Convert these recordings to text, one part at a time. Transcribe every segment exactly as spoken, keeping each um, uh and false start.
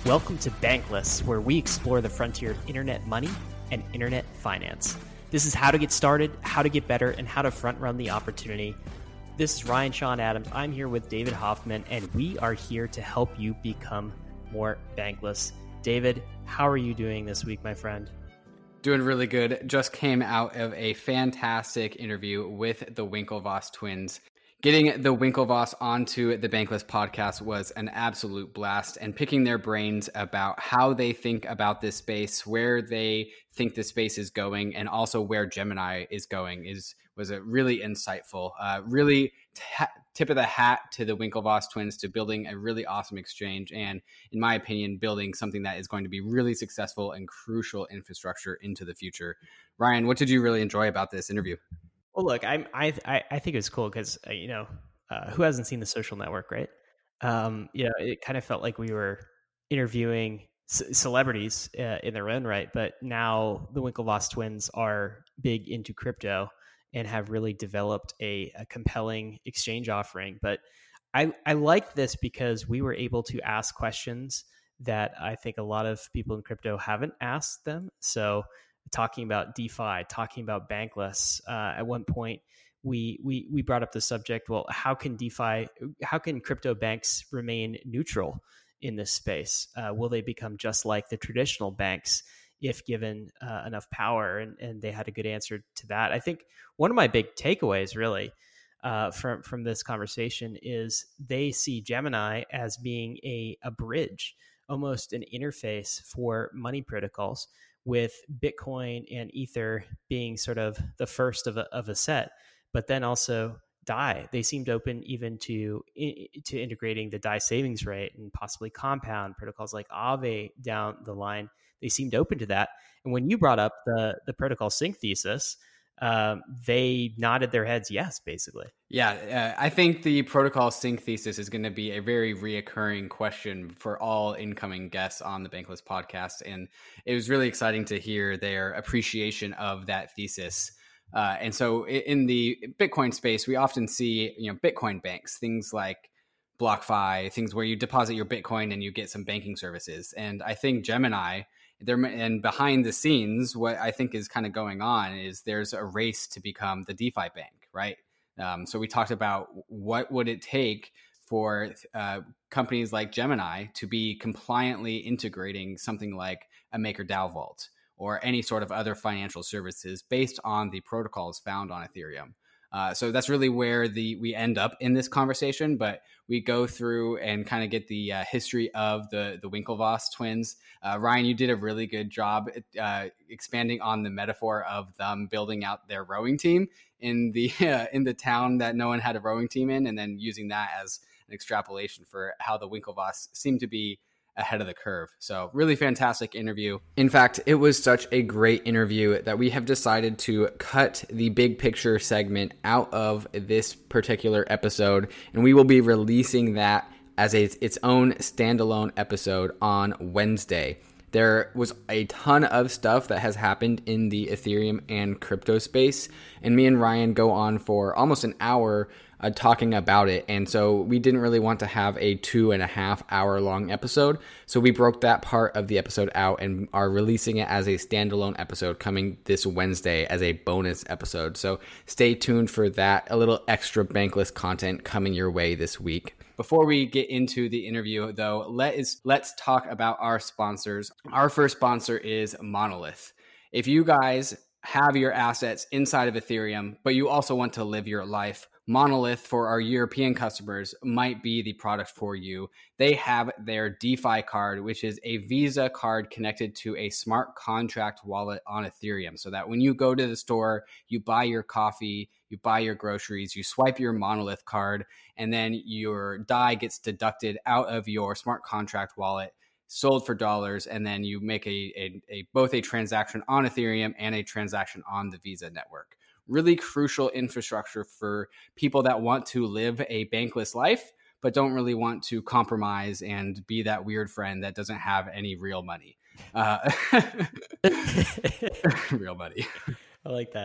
Welcome to Bankless, where we explore the frontier of internet money and internet finance. This is how to get started, how to get better, and how to front run the opportunity. This is Ryan Sean Adams. I'm here with David Hoffman, and we are here to help you become more bankless. David, how are you doing this week, my friend? Doing really good. Just came out of a fantastic interview with the Winklevoss twins. Getting the Winklevoss onto the Bankless podcast was an absolute blast, and picking their brains about how they think about this space, where they think the space is going, and also where Gemini is going is was a really insightful, uh, really t- tip of the hat to the Winklevoss twins to building a really awesome exchange, and in my opinion, building something that is going to be really successful and crucial infrastructure into the future. Ryan, what did you really enjoy about this interview? Well, look, I'm, I I I think it was cool because uh, you know uh, who hasn't seen The Social Network, right? Um, you know, it kind of felt like we were interviewing c- celebrities uh, in their own right, but now the Winklevoss twins are big into crypto and have really developed a, a compelling exchange offering. But I I like this because we were able to ask questions that I think a lot of people in crypto haven't asked them. So talking about DeFi, talking about Bankless. Uh, at one point, we we we brought up the subject. Well, how can DeFi, how can crypto banks remain neutral in this space? Uh, will they become just like the traditional banks if given uh, enough power? And and they had a good answer to that. I think one of my big takeaways, really, uh, from from this conversation is they see Gemini as being a a bridge, almost an interface for money protocols, with Bitcoin and Ether being sort of the first of a, of a set, but then also D A I. They seemed open even to to integrating the D A I savings rate and possibly compound protocols like Aave down the line. They seemed open to that. And when you brought up the the protocol sync thesis, um, they nodded their heads yes, basically. Yeah, uh, I think the protocol sync thesis is going to be a very reoccurring question for all incoming guests on the Bankless podcast. And it was really exciting to hear their appreciation of that thesis. Uh, and so in the Bitcoin space, we often see, you know, Bitcoin banks, things like BlockFi, things where you deposit your Bitcoin and you get some banking services. And I think Gemini, there, and behind the scenes, what I think is kind of going on is there's a race to become the DeFi bank, right? Um, so we talked about what would it take for uh, companies like Gemini to be compliantly integrating something like a MakerDAO vault or any sort of other financial services based on the protocols found on Ethereum. Uh, so that's really where the we end up in this conversation, but we go through and kind of get the uh, history of the the Winklevoss twins. Uh, Ryan, you did a really good job uh, expanding on the metaphor of them building out their rowing team in the uh, in the town that no one had a rowing team in, and then using that as an extrapolation for how the Winklevoss seem to be ahead of the curve. So really fantastic interview. In fact, it was such a great interview that we have decided to cut the big picture segment out of this particular episode, and we will be releasing that as a, its own standalone episode on Wednesday. There was a ton of stuff that has happened in the Ethereum and crypto space, and me and Ryan go on for almost an hour uh, talking about it. And so we didn't really want to have a two and a half hour long episode. So we broke that part of the episode out and are releasing it as a standalone episode coming this Wednesday as a bonus episode. So stay tuned for that. A little extra Bankless content coming your way this week. Before we get into the interview, though, let is, let's talk about our sponsors. Our first sponsor is Monolith. If you guys have your assets inside of Ethereum, but you also want to live your life, Monolith for our European customers might be the product for you. They have their DeFi card, which is a Visa card connected to a smart contract wallet on Ethereum, so that when you go to the store, you buy your coffee, you buy your groceries, you swipe your Monolith card, and then your D A I gets deducted out of your smart contract wallet, sold for dollars, and then you make a, a, a both a transaction on Ethereum and a transaction on the Visa network. Really crucial infrastructure for people that want to live a bankless life, but don't really want to compromise and be that weird friend that doesn't have any real money. Uh, real money. I like that.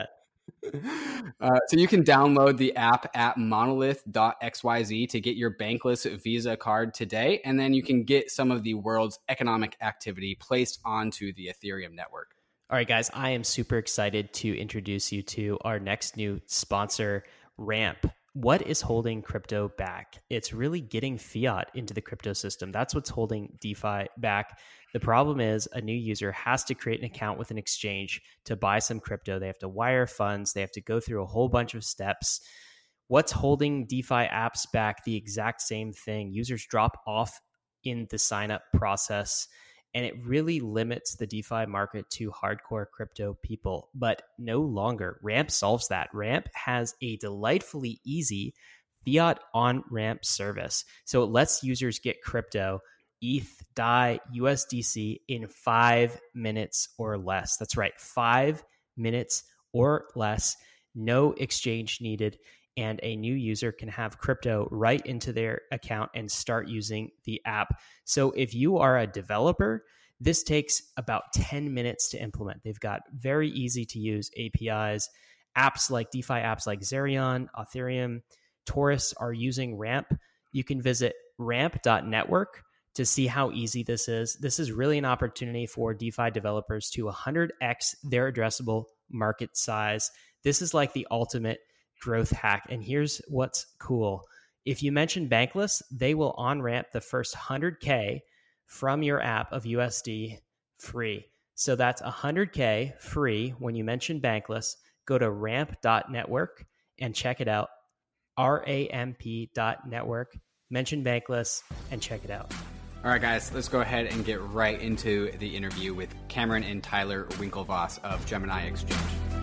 Uh, so you can download the app at monolith dot x y z to get your Bankless Visa card today, and then you can get some of the world's economic activity placed onto the Ethereum network. All right, guys, I am super excited to introduce you to our next new sponsor, Ramp. What is holding crypto back? It's really getting fiat into the crypto system. That's what's holding DeFi back. The problem is a new user has to create an account with an exchange to buy some crypto. They have to wire funds. They have to go through a whole bunch of steps. What's holding DeFi apps back? The exact same thing. Users drop off in the sign up process, and it really limits the DeFi market to hardcore crypto people, but no longer. Ramp solves that. Ramp has a delightfully easy fiat on ramp service. So it lets users get crypto, E T H, D A I, U S D C in five minutes or less. That's right, five minutes or less. No exchange needed. And a new user can have crypto right into their account and start using the app. So if you are a developer, this takes about ten minutes to implement. They've got very easy to use A P Is. Apps like DeFi apps like Zerion, Ethereum, Taurus are using Ramp. You can visit ramp dot network to see how easy this is. This is really an opportunity for DeFi developers to one hundred x their addressable market size. This is like the ultimate growth hack. And here's what's cool. If you mention Bankless, they will on-ramp the first one hundred K from your app of U S D free. So that's one hundred K free when you mention Bankless. Go to ramp dot network and check it out. R A M P dot network. Mention Bankless and check it out. All right, guys, let's go ahead and get right into the interview with Cameron and Tyler Winklevoss of Gemini Exchange.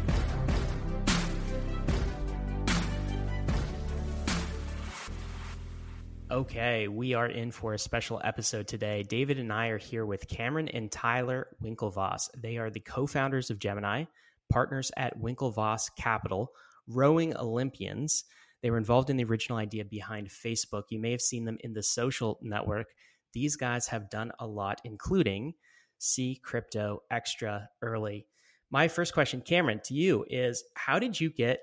Okay, we are in for a special episode today. David and I are here with Cameron and Tyler Winklevoss. They are the co-founders of Gemini, partners at Winklevoss Capital, rowing Olympians. They were involved in the original idea behind Facebook. You may have seen them in the social network. These guys have done a lot, including see crypto extra early. My first question, Cameron, to you is, how did you get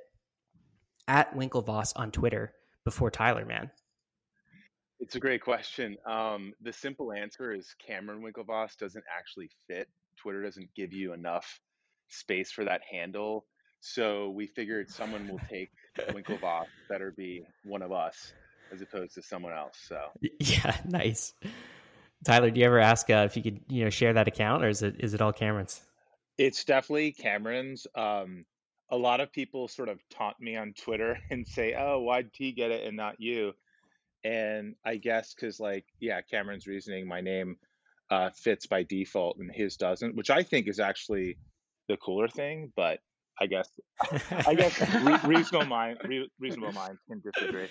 at Winklevoss on Twitter before Tyler, man? It's a great question. Um, the simple answer is Cameron Winklevoss doesn't actually fit. Twitter doesn't give you enough space for that handle. So we figured someone will take Winklevoss, better be one of us as opposed to someone else. So yeah, nice. Tyler, do you ever ask uh, if you could, you know, share that account, or is it is it all Cameron's? It's definitely Cameron's. Um, a lot of people sort of taunt me on Twitter and say, "Oh, why'd he get it and not you?" And I guess because, like, yeah, Cameron's reasoning, my name uh, fits by default and his doesn't, which I think is actually the cooler thing. But I guess, I guess re- reasonable mind, re- reasonable minds can disagree.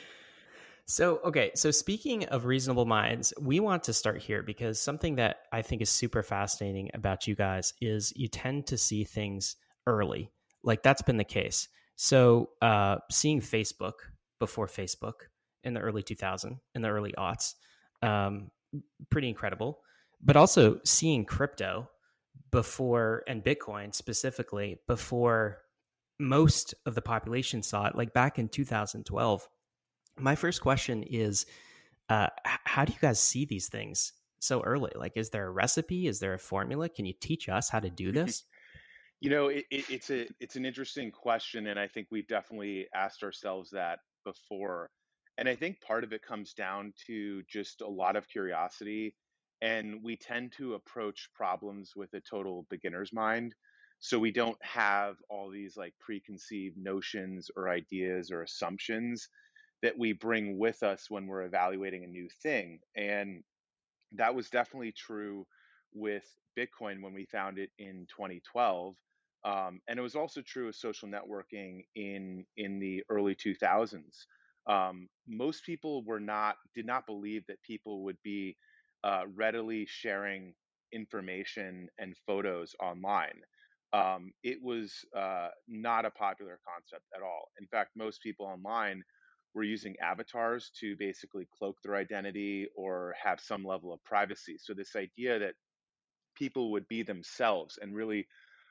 So, okay. So speaking of reasonable minds, we want to start here because something that I think is super fascinating about you guys is you tend to see things early. Like that's been the case. So uh, seeing Facebook before Facebook in the early two thousands, in the early aughts, um, pretty incredible. But also seeing crypto before, and Bitcoin specifically, before most of the population saw it, like back in two thousand twelve. My first question is, uh, how do you guys see these things so early? Like, is there a recipe? Is there a formula? Can you teach us how to do this? You know, it, it, it's a it's an interesting question, and I think we've definitely asked ourselves that before. And I think part of it comes down to just a lot of curiosity, and we tend to approach problems with a total beginner's mind. So we don't have all these like preconceived notions or ideas or assumptions that we bring with us when we're evaluating a new thing. And that was definitely true with Bitcoin when we found it in twenty twelve. Um, and it was also true of social networking in in the early two thousands. Um, most people were not did not believe that people would be uh, readily sharing information and photos online. Um, it was uh, not a popular concept at all. In fact, most people online were using avatars to basically cloak their identity or have some level of privacy. So this idea that people would be themselves and really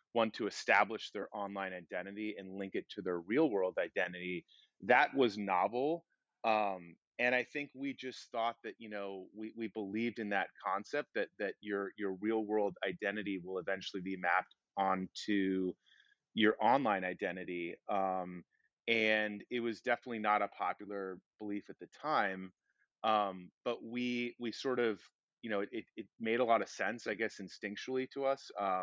want to establish their online identity and link it to their real world identity. That was novel. Um, and I think we just thought that, you know, we, we believed in that concept that that your your real world identity will eventually be mapped onto your online identity. Um, and it was definitely not a popular belief at the time. Um, but we we sort of, you know, it, it it made a lot of sense, I guess, instinctually to us. Um,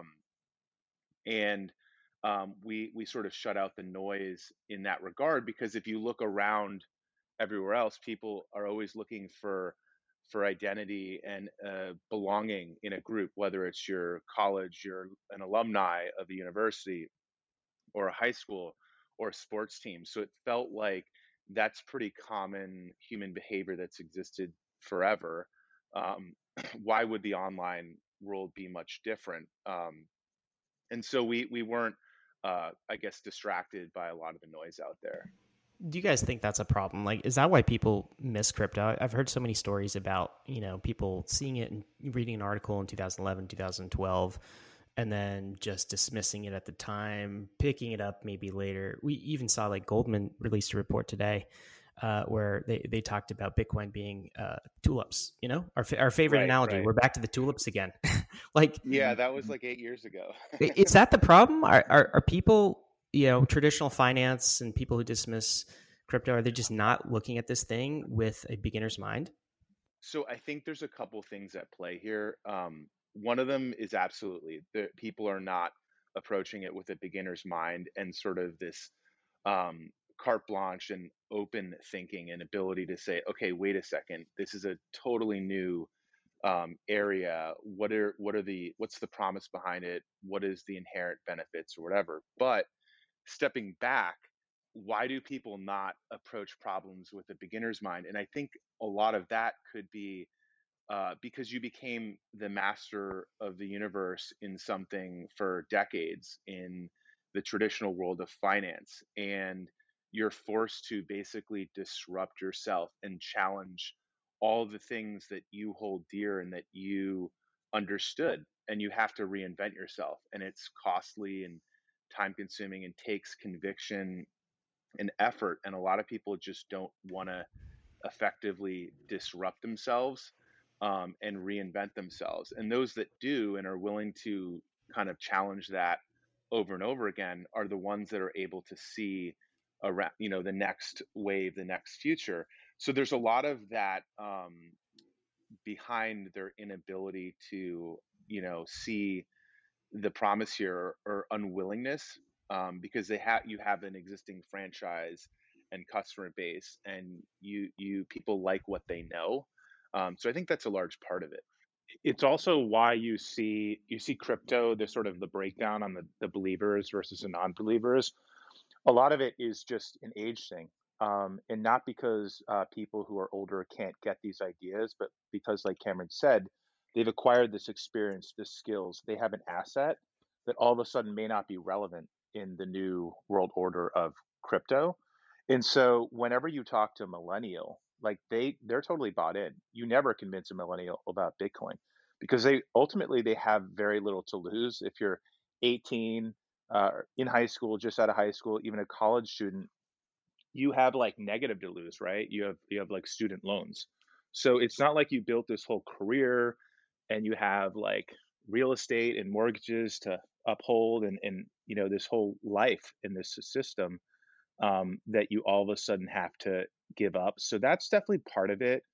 and um, we we sort of shut out the noise in that regard, because if you look around everywhere else, people are always looking for for identity and uh, belonging in a group, whether it's your college, you're an alumni of a university or a high school or a sports team. So it felt like that's pretty common human behavior that's existed forever. Um, why would the online world be much different? Um, and so we we weren't, uh, I guess, distracted by a lot of the noise out there. Do you guys think that's a problem? Like, is that why people miss crypto? I've heard so many stories about, you know, people seeing it and reading an article in two thousand eleven, two thousand twelve, and then just dismissing it at the time, picking it up maybe later. We even saw like Goldman released a report today uh, where they, they talked about Bitcoin being uh, tulips, you know, our, our favorite Right, analogy. right. We're back to the tulips again. Like, Yeah, that was like eight years ago. is that the problem? Are, are, are people, you know, traditional finance and people who dismiss crypto, are they just not looking at this thing with a beginner's mind? So I think there's a couple things at play here. Um, one of them is absolutely that people are not approaching it with a beginner's mind and sort of this um, carte blanche and open thinking and ability to say, okay, wait a second, this is a totally new um, area. What are what are the what's the promise behind it? What is the inherent benefits or whatever? But stepping back, why do people not approach problems with a beginner's mind? And I think a lot of that could be uh, because you became the master of the universe in something for decades in the traditional world of finance. And you're forced to basically disrupt yourself and challenge all the things that you hold dear and that you understood. And you have to reinvent yourself. And it's costly and time consuming and takes conviction and effort. And a lot of people just don't want to effectively disrupt themselves um, and reinvent themselves. And those that do and are willing to kind of challenge that over and over again are the ones that are able to see around, you know, the next wave, the next future. So there's a lot of that um, behind their inability to, you know, see the promise here, or unwillingness, um, because they have you have an existing franchise and customer base, and you you people like what they know. Um, so I think that's a large part of it. It's also why you see you see crypto, the sort of the breakdown on the, the believers versus the non-believers. A lot of it is just an age thing. Um, and not because uh, people who are older can't get these ideas, but because, like Cameron said, they've acquired this experience, this skills. They have an asset that all of a sudden may not be relevant in the new world order of crypto. And so, whenever you talk to a millennial, like they they're totally bought in. You never convince a millennial about Bitcoin because they ultimately they have very little to lose. If you're eighteen, uh, in high school, just out of high school, even a college student, you have like negative to lose, right? You have you have like student loans. So it's not like you built this whole career and you have like real estate and mortgages to uphold and and you know this whole life in this system um, that you all of a sudden have to give up. So that's definitely part of it.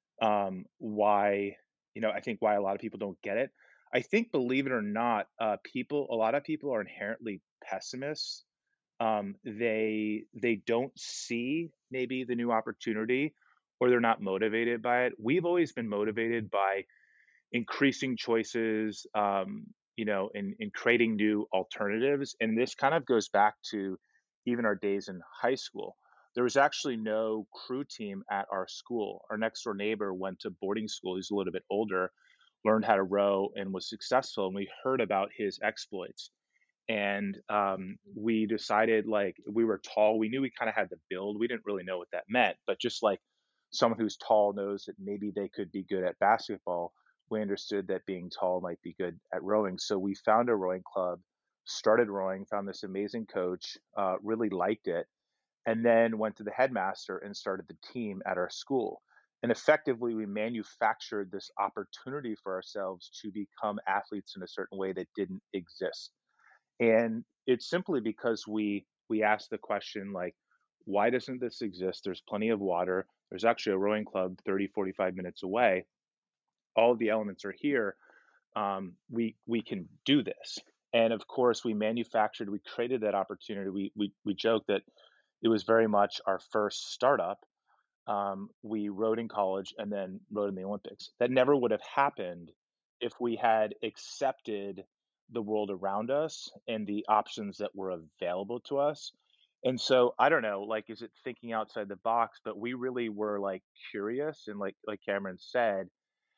Um, why you know I think why a lot of people don't get it. I think, believe it or not, uh, people a lot of people are inherently pessimists. Um, they they don't see maybe the new opportunity, or they're not motivated by it. We've always been motivated by increasing choices, um, you know, in, in creating new alternatives. And this kind of goes back to even our days in high school. There was actually no crew team at our school. Our next door neighbor went to boarding school. He's a little bit older, learned how to row, and was successful. And we heard about his exploits. And um, we decided, like, we were tall. We knew we kind of had the build. We didn't really know what that meant, but just like someone who's tall knows that maybe they could be good at basketball, we understood that being tall might be good at rowing. So we found a rowing club started rowing, found this amazing coach, uh, really liked it, and then went to the headmaster and started the team at our school. And effectively, we manufactured this opportunity for ourselves to become athletes in a certain way that didn't exist. And it's simply because we we asked the question like, why doesn't this exist? There's plenty of water. There's actually a rowing club thirty, forty-five minutes away. All of the elements are here. Um, we we can do this. And of course, we manufactured, we created that opportunity. We we we joke that it was very much our first startup. Um, we rode in college and then rode in the Olympics. That never would have happened if we had accepted the world around us and the options that were available to us. And so I don't know, like, is it thinking outside the box? But we really were like curious and like like Cameron said,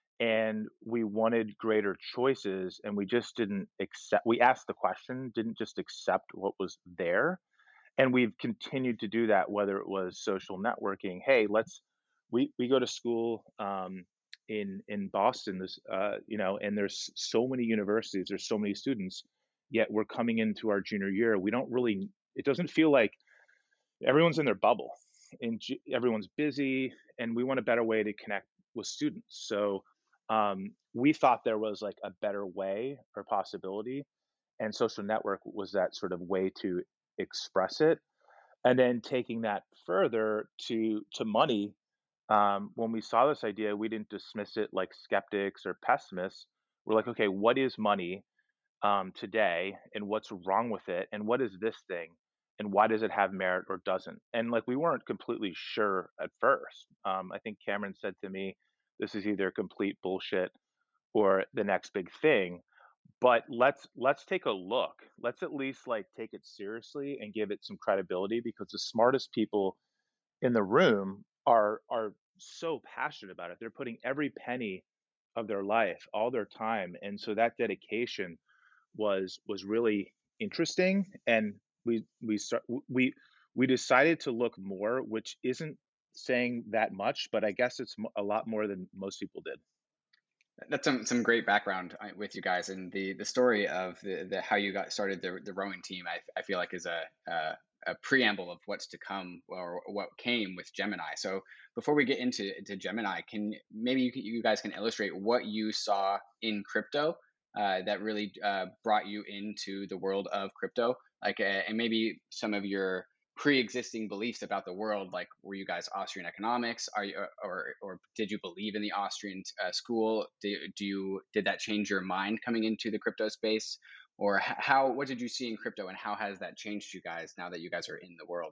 and we wanted greater choices, and we just didn't accept. We asked the question, didn't just accept what was there, and we've continued to do that, whether it was social networking. Hey, let's we we go to school um, in in Boston, this uh, you know, and there's so many universities, there's so many students, yet we're coming into our junior year. We don't really. It doesn't feel like everyone's in their bubble, and ju- everyone's busy, and we want a better way to connect with students. So um, we thought there was like a better way or possibility, and social network was that sort of way to express it. And then taking that further to to money, um, when we saw this idea, we didn't dismiss it like skeptics or pessimists. We're like, okay, what is money um, today, and what's wrong with it, and what is this thing, and why does it have merit or doesn't? And like we weren't completely sure at first. Um, I think Cameron said to me, "This is either complete bullshit or the next big thing." But let's let's take a look. Let's at least like take it seriously and give it some credibility, because the smartest people in the room are are so passionate about it. They're putting every penny of their life, all their time, and so that dedication was was really interesting. And we we start we we decided to look more, which isn't saying that much, but I guess it's mo- a lot more than most people did. That's some some great background uh, with you guys, and the the story of the, the how you got started the the rowing team. I I feel like is a, a a preamble of what's to come or what came with Gemini. So before we get into to Gemini, can maybe you, can- you guys can illustrate what you saw in crypto uh, that really uh, brought you into the world of crypto, like uh, and maybe some of your pre-existing beliefs about the world, like were you guys Austrian economics, are you or or did you believe in the Austrian uh, school, do, do you did that change your mind coming into the crypto space, or how what did you see in crypto and how has that changed you guys now that you guys are in the world?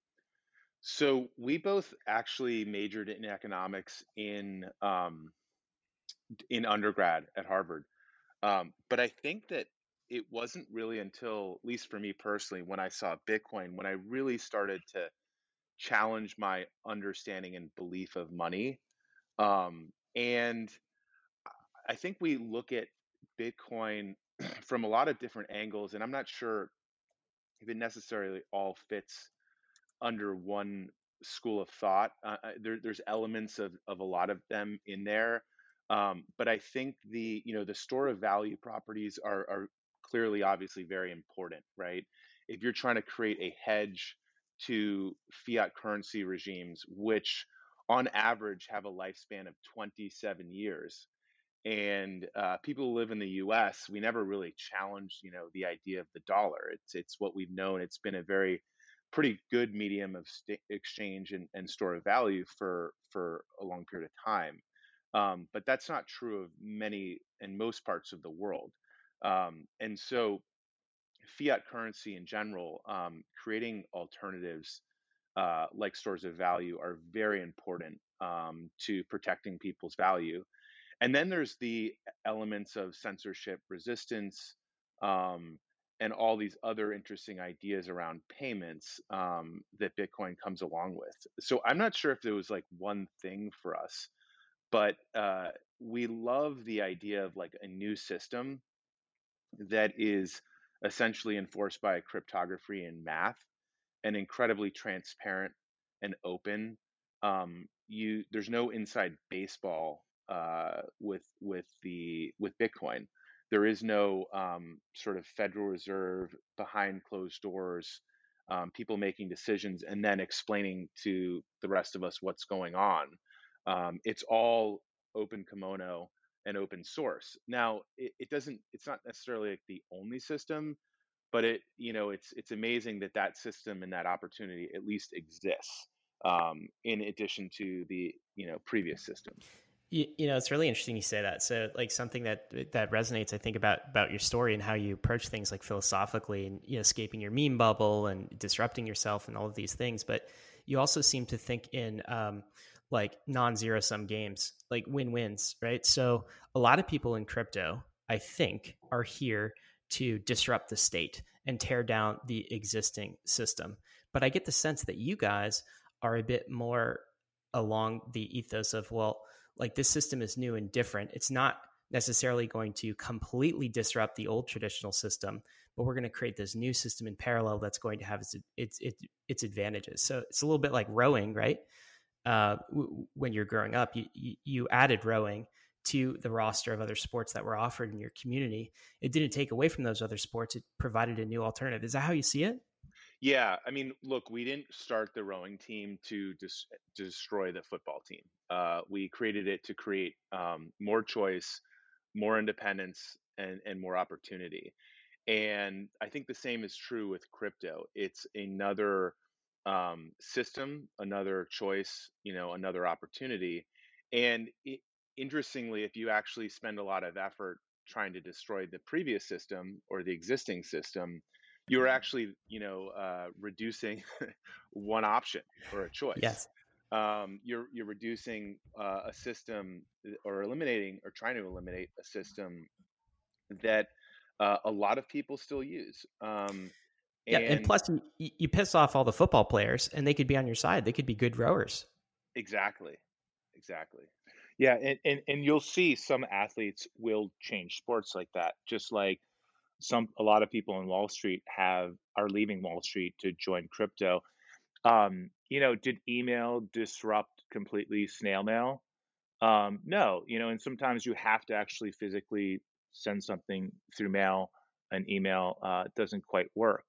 So we both actually majored in economics in um, in undergrad at Harvard. Um, but I think that it wasn't really until, at least for me personally, when I saw Bitcoin, when I really started to challenge my understanding and belief of money. Um, and I think we look at Bitcoin from a lot of different angles, and I'm not sure if it necessarily all fits under one school of thought. Uh, uh, there, there's elements of, of a lot of them in there. Um, but I think the, you know, the store of value properties are, are clearly, obviously very important, right? If you're trying to create a hedge to fiat currency regimes, which on average have a lifespan of twenty-seven years, and uh, people who live in the U S, we never really challenged, you know, the idea of the dollar. It's it's what we've known. It's been a very pretty good medium of st- exchange and, and store of value for for a long period of time. Um, but that's not true of many and most parts of the world. Um, and so fiat currency in general, um, creating alternatives uh, like stores of value are very important um, to protecting people's value. And then there's the elements of censorship resistance, um, and all these other interesting ideas around payments um, that Bitcoin comes along with. So I'm not sure if there was like one thing for us, but uh, we love the idea of like a new system that is essentially enforced by cryptography and math, and incredibly transparent and open. Um, you there's no inside baseball uh, with with the with Bitcoin. There is no um, sort of Federal Reserve behind closed doors, um, people making decisions and then explaining to the rest of us what's going on. Um, it's all open kimono and open source. Now, it, it doesn't. It's not necessarily like the only system, but it you know it's it's amazing that that system and that opportunity at least exists, um, in addition to the you know previous systems. You, you know, it's really interesting you say that. So, like something that that resonates, I think about about your story and how you approach things like philosophically, and you know, escaping your meme bubble and disrupting yourself and all of these things. But you also seem to think in um, like non-zero sum games, like win-wins, right? So, a lot of people in crypto, I think, are here to disrupt the state and tear down the existing system. But I get the sense that you guys are a bit more along the ethos of, well, like this system is new and different. It's not necessarily going to completely disrupt the old traditional system, but we're going to create this new system in parallel that's going to have its its its, its advantages. So it's a little bit like rowing, right? Uh, w- when you're growing up, you, you you added rowing to the roster of other sports that were offered in your community. It didn't take away from those other sports. It provided a new alternative. Is that how you see it? Yeah, I mean, look, we didn't start the rowing team to dis- to destroy the football team. Uh, we created it to create um, more choice, more independence, and and more opportunity. And I think the same is true with crypto. It's another um, system, another choice, you know, another opportunity. And I interestingly, if you actually spend a lot of effort trying to destroy the previous system or the existing system, you're actually, you know, uh, reducing one option or a choice. Yes. Um, you're you're reducing uh, a system, uh, or eliminating or trying to eliminate a system that uh, a lot of people still use. Um, Yeah, and and plus you, you piss off all the football players, and they could be on your side. They could be good rowers. exactly, exactly. Yeah, and, and and you'll see some athletes will change sports like that. Just like some a lot of people in Wall Street have are leaving Wall Street to join crypto. Um, you know, did email disrupt completely snail mail? Um, no, you know, and sometimes you have to actually physically send something through mail. An email uh, doesn't quite work.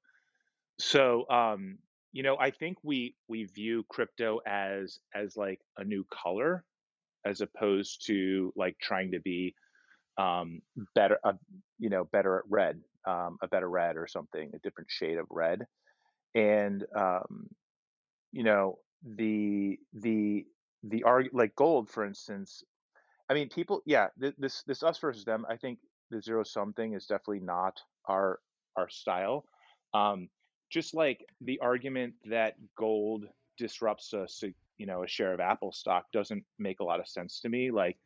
So, um, you know, I think we we view crypto as as like a new color, as opposed to like trying to be um, better, uh, you know, better at red, um, a better red or something, a different shade of red. And um, you know, the the the arg like gold, for instance. I mean, people, yeah, th- this this us versus them. I think the zero sum thing is definitely not our our style. Um, just like the argument that gold disrupts a sig- you know a share of Apple stock doesn't make a lot of sense to me. Like,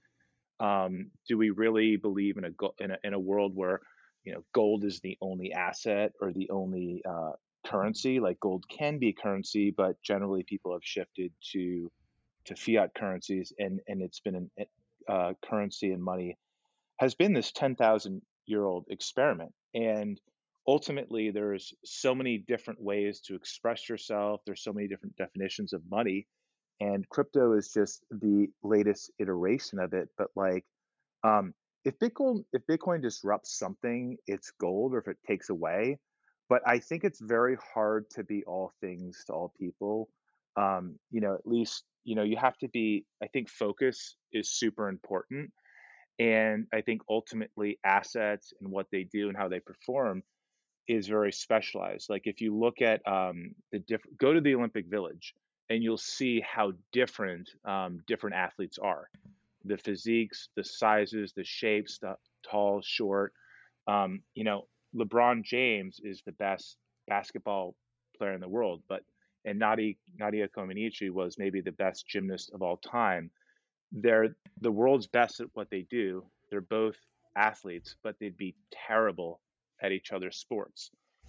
um, do we really believe in a go- in a in a world where you know gold is the only asset or the only uh, currency? Like, gold can be currency, but generally people have shifted to to fiat currencies, and and it's been an uh, currency and money has been this ten thousand year old experiment. And ultimately, there's so many different ways to express yourself. There's so many different definitions of money. And crypto is just the latest iteration of it. But like, um, if Bitcoin if Bitcoin disrupts something, it's gold, or if it takes away. But I think it's very hard to be all things to all people. Um, you know, at least you know you have to be. I think focus is super important, and I think ultimately assets and what they do and how they perform is very specialized. Like if you look at um, the different, go to the Olympic Village, and you'll see how different um, different athletes are, the physiques, the sizes, the shapes, the tall, short. Um, you know, LeBron James is the best basketball player in the world, but and Nadia Nadia Comaneci was maybe the best gymnast of all time. They're the world's best at what they do. They're both athletes, but they'd be terrible at each other's sports.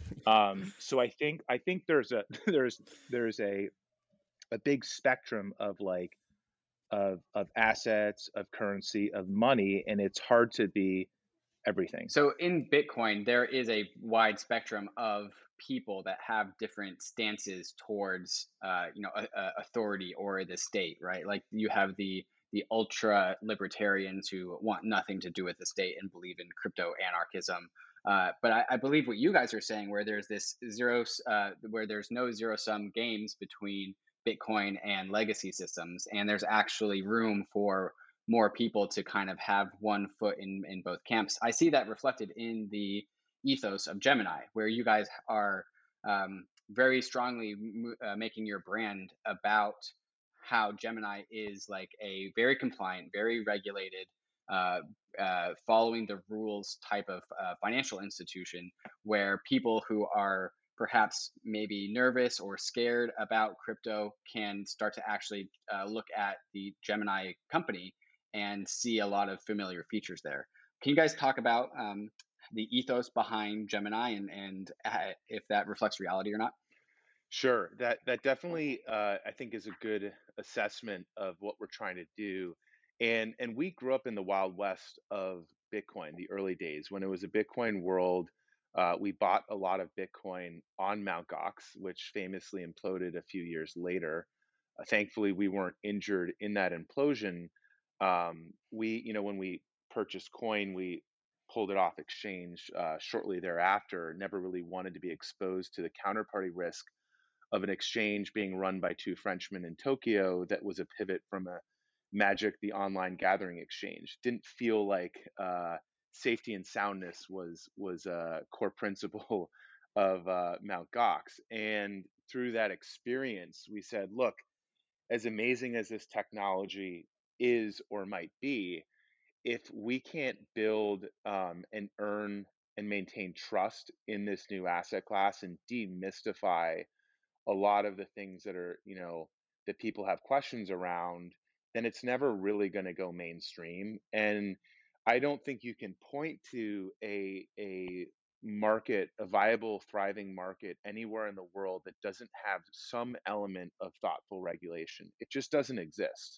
Um, so I think I think there's a there's there's a a big spectrum of like of of assets, of currency, of money, and it's hard to be everything. So in Bitcoin, there is a wide spectrum of people that have different stances towards, uh, you know, a, a authority or the state, right? Like you have the the ultra libertarians who want nothing to do with the state and believe in crypto anarchism. Uh, but I, I believe what you guys are saying, where there's this zero, uh, where there's no zero sum games between Bitcoin and legacy systems, and there's actually room for more people to kind of have one foot in, in both camps. I see that reflected in the ethos of Gemini, where you guys are um, very strongly uh, making your brand about how Gemini is like a very compliant, very regulated, uh, uh, following the rules type of uh, financial institution, where people who are perhaps maybe nervous or scared about crypto can start to actually uh, look at the Gemini company and see a lot of familiar features there. Can you guys talk about um, the ethos behind Gemini and, and uh, if that reflects reality or not? Sure, that that definitely uh, I think is a good assessment of what we're trying to do, and and we grew up in the Wild West of Bitcoin, the early days when it was a Bitcoin world. Uh, we bought a lot of Bitcoin on Mount Gox, which famously imploded a few years later. Uh, thankfully, we weren't injured in that implosion. Um, we, you know, when we purchased coin, we pulled it off exchange uh, shortly thereafter. Never really wanted to be exposed to the counterparty risk of an exchange being run by two Frenchmen in Tokyo that was a pivot from a Magic, the online gathering exchange. Didn't feel like uh, safety and soundness was was a core principle of uh, Mount Gox. And through that experience, we said, look, as amazing as this technology is or might be, if we can't build um, and earn and maintain trust in this new asset class and demystify a lot of the things that are, you know, that people have questions around, then it's never really going to go mainstream. And I don't think you can point to a a market, a viable, thriving market anywhere in the world that doesn't have some element of thoughtful regulation. It just doesn't exist.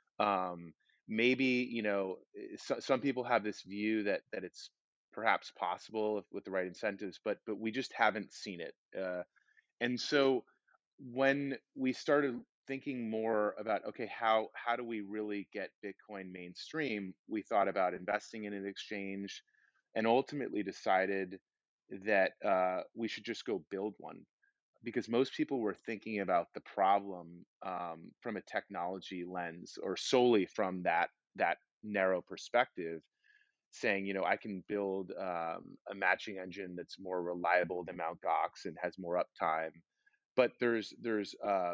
Um, maybe, you know, so, some people have this view that that it's perhaps possible if, with the right incentives, but but we just haven't seen it. Uh, and so when we started thinking more about, okay, how how do we really get Bitcoin mainstream, we thought about investing in an exchange, and ultimately decided that uh, we should just go build one, because most people were thinking about the problem um, from a technology lens, or solely from that that narrow perspective, saying, you know, I can build um, a matching engine that's more reliable than Mount Gox and has more uptime. But there's there's uh,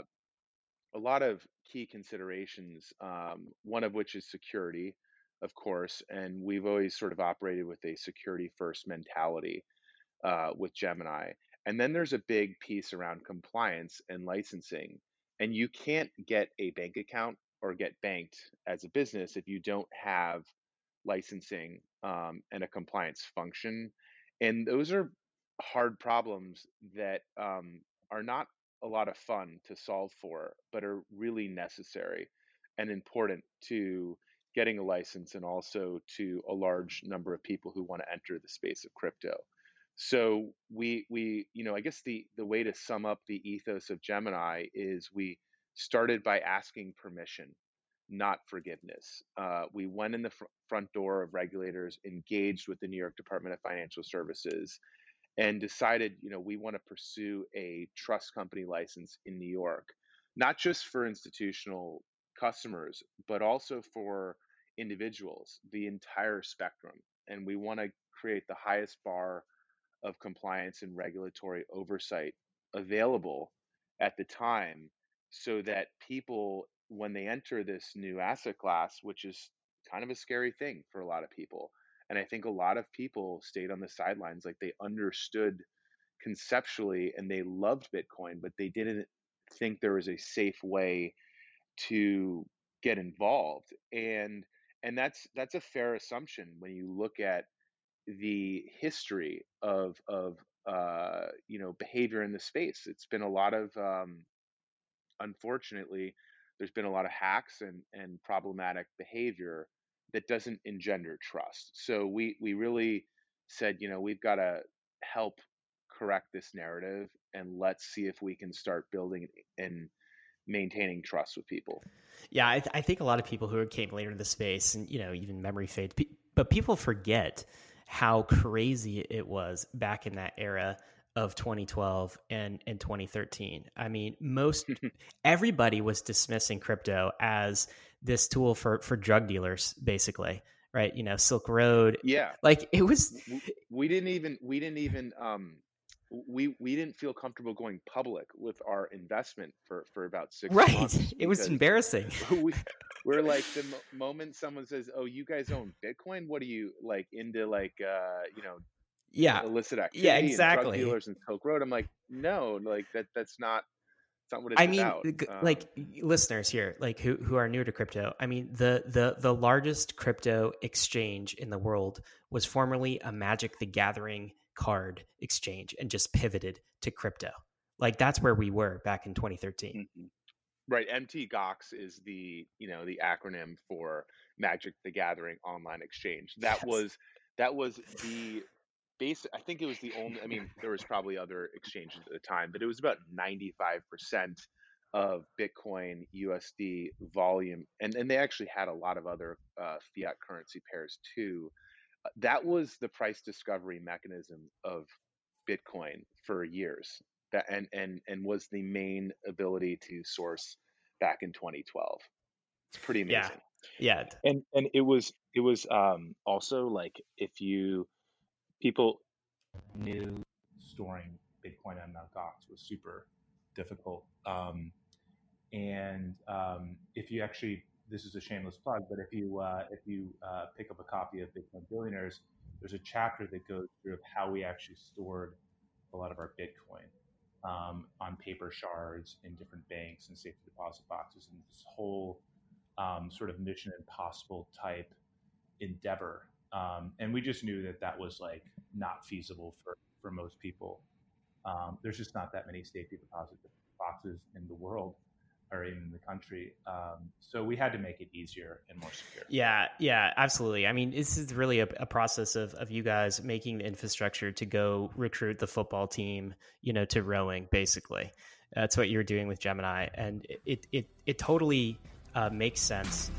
a lot of key considerations, um, one of which is security, of course, and we've always sort of operated with a security first mentality uh, with Gemini. And then there's a big piece around compliance and licensing. And you can't get a bank account or get banked as a business if you don't have licensing um, and a compliance function. And those are hard problems that um, are not a lot of fun to solve for, but are really necessary and important to getting a license, and also to a large number of people who want to enter the space of crypto. So we we you know, I guess the the way to sum up the ethos of Gemini is we started by asking permission, not forgiveness. Uh, we went in the fr- front door of regulators, engaged with the New York Department of Financial Services, and decided, you know, we want to pursue a trust company license in New York, not just for institutional customers, but also for individuals, the entire spectrum. And we want to create the highest bar of compliance and regulatory oversight available at the time, so that people, when they enter this new asset class, which is kind of a scary thing for a lot of people, and I think a lot of people stayed on the sidelines, like they understood conceptually and they loved Bitcoin, but they didn't think there was a safe way to get involved. And and that's that's a fair assumption when you look at the history of of uh, you know, behavior in the space. It's been a lot of um, unfortunately, there's been a lot of hacks and and problematic behavior that doesn't engender trust. So we we really said, you know, we've got to help correct this narrative, and let's see if we can start building an maintaining trust with people. Yeah, I, th- I think a lot of people who came later to the space, and you know, even memory fades, pe- but people forget how crazy it was back in that era of twenty twelve and, and twenty thirteen. I mean, most everybody was dismissing crypto as this tool for for drug dealers, basically, right? You know, Silk Road. Yeah, like it was. we, we didn't even we didn't even um, we we didn't feel comfortable going public with our investment for for about six right. months. It was embarrassing. we, we're like the mo- moment someone says, "Oh, you guys own Bitcoin? What are you like into? Like, uh, you know, yeah, illicit activity yeah, and exactly. drug dealers and Silk Road?" I'm like, no, like that. That's not. It's not what it's I mean, about. like Um, listeners here, like who who are new to crypto. I mean, the the the largest crypto exchange in the world was formerly a Magic the Gathering card exchange and just pivoted to crypto. Like that's where we were back in twenty thirteen. mhm. Right. M T Gox is the, you know, the acronym for Magic the Gathering Online Exchange. That Yes. was that was the base. I think it was the only, I mean, there was probably other exchanges at the time, but it was about ninety-five percent of Bitcoin U S D volume. And, and they actually had a lot of other uh, fiat currency pairs too. Uh, That was the price discovery mechanism of Bitcoin for years. That and and and was the main ability to source back in twenty twelve. It's pretty Yeah, amazing. yeah, And and it was it was um also like if you people knew storing Bitcoin on Mt. Gox was super difficult. Um, and um, if you actually, this is a shameless plug, but if you uh, if you uh, pick up a copy of Bitcoin Billionaires, there's a chapter that goes through how we actually stored a lot of our Bitcoin um, on paper shards in different banks and safety deposit boxes, and this whole um, sort of Mission Impossible type endeavor. Um, and we just knew that that was like not feasible for, for most people. Um, there's just not that many safety deposit boxes in the world or even in the country. Um, so we had to make it easier and more secure. Yeah, yeah, absolutely. I mean, this is really a, a process of of you guys making the infrastructure to go recruit the football team, you know, to rowing, basically. That's what you're doing with Gemini, and it it it totally uh, makes sense.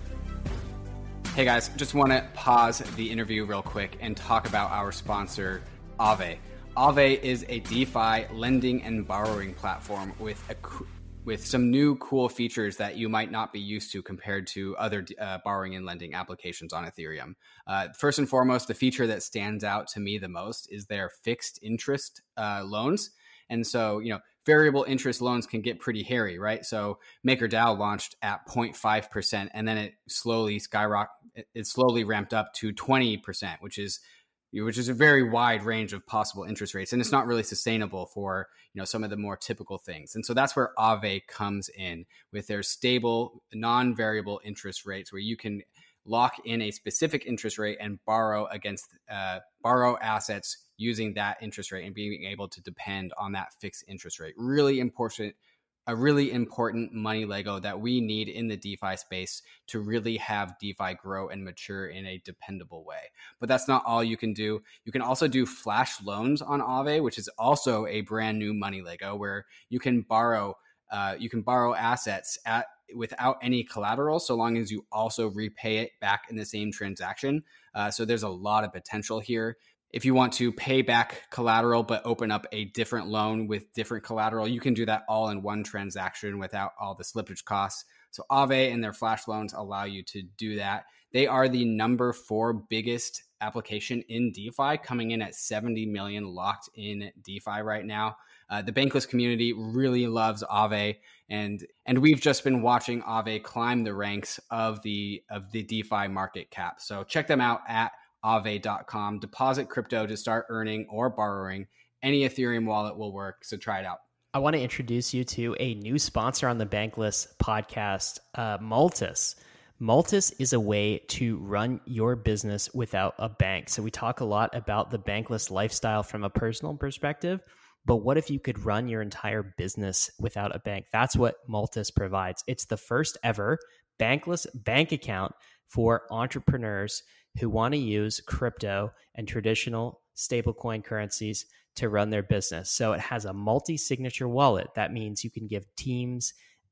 Hey guys, just want to pause the interview real quick and talk about our sponsor, Aave. Aave is a DeFi lending and borrowing platform with a with some new cool features that you might not be used to compared to other uh, borrowing and lending applications on Ethereum. Uh, first and foremost, the feature that stands out to me the most is their fixed interest uh, loans. And so, you know, variable interest loans can get pretty hairy, right? So MakerDAO launched at zero point five percent and then it slowly skyrocketed. It slowly ramped up to twenty percent, which is which is a very wide range of possible interest rates. And it's not really sustainable for, you know, some of the more typical things. And so that's where Aave comes in with their stable, non-variable interest rates, where you can lock in a specific interest rate and borrow against uh, borrow assets using that interest rate and being able to depend on that fixed interest rate. Really important, a really important money Lego that we need in the DeFi space to really have DeFi grow and mature in a dependable way. But that's not all you can do. You can also do flash loans on Aave, which is also a brand new money Lego where you can borrow uh, you can borrow assets at without any collateral, so long as you also repay it back in the same transaction. Uh, so there's a lot of potential here. If you want to pay back collateral but open up a different loan with different collateral, you can do that all in one transaction without all the slippage costs. So Aave and their flash loans allow you to do that. They are the number four biggest application in DeFi, coming in at seventy million locked in DeFi right now. Uh, the Bankless community really loves Aave, and and we've just been watching Aave climb the ranks of the of the DeFi market cap. So check them out at Aave dot com. Deposit crypto to start earning or borrowing. Any Ethereum wallet will work, so try it out. I want to introduce you to a new sponsor on the Bankless podcast, uh, Multis. Multis is a way to run your business without a bank. So we talk a lot about the bankless lifestyle from a personal perspective, but what if you could run your entire business without a bank? That's what Multis provides. It's the first ever bankless bank account for entrepreneurs who want to use crypto and traditional stablecoin currencies to run their business. So it has a multi-signature wallet. That means you can give teams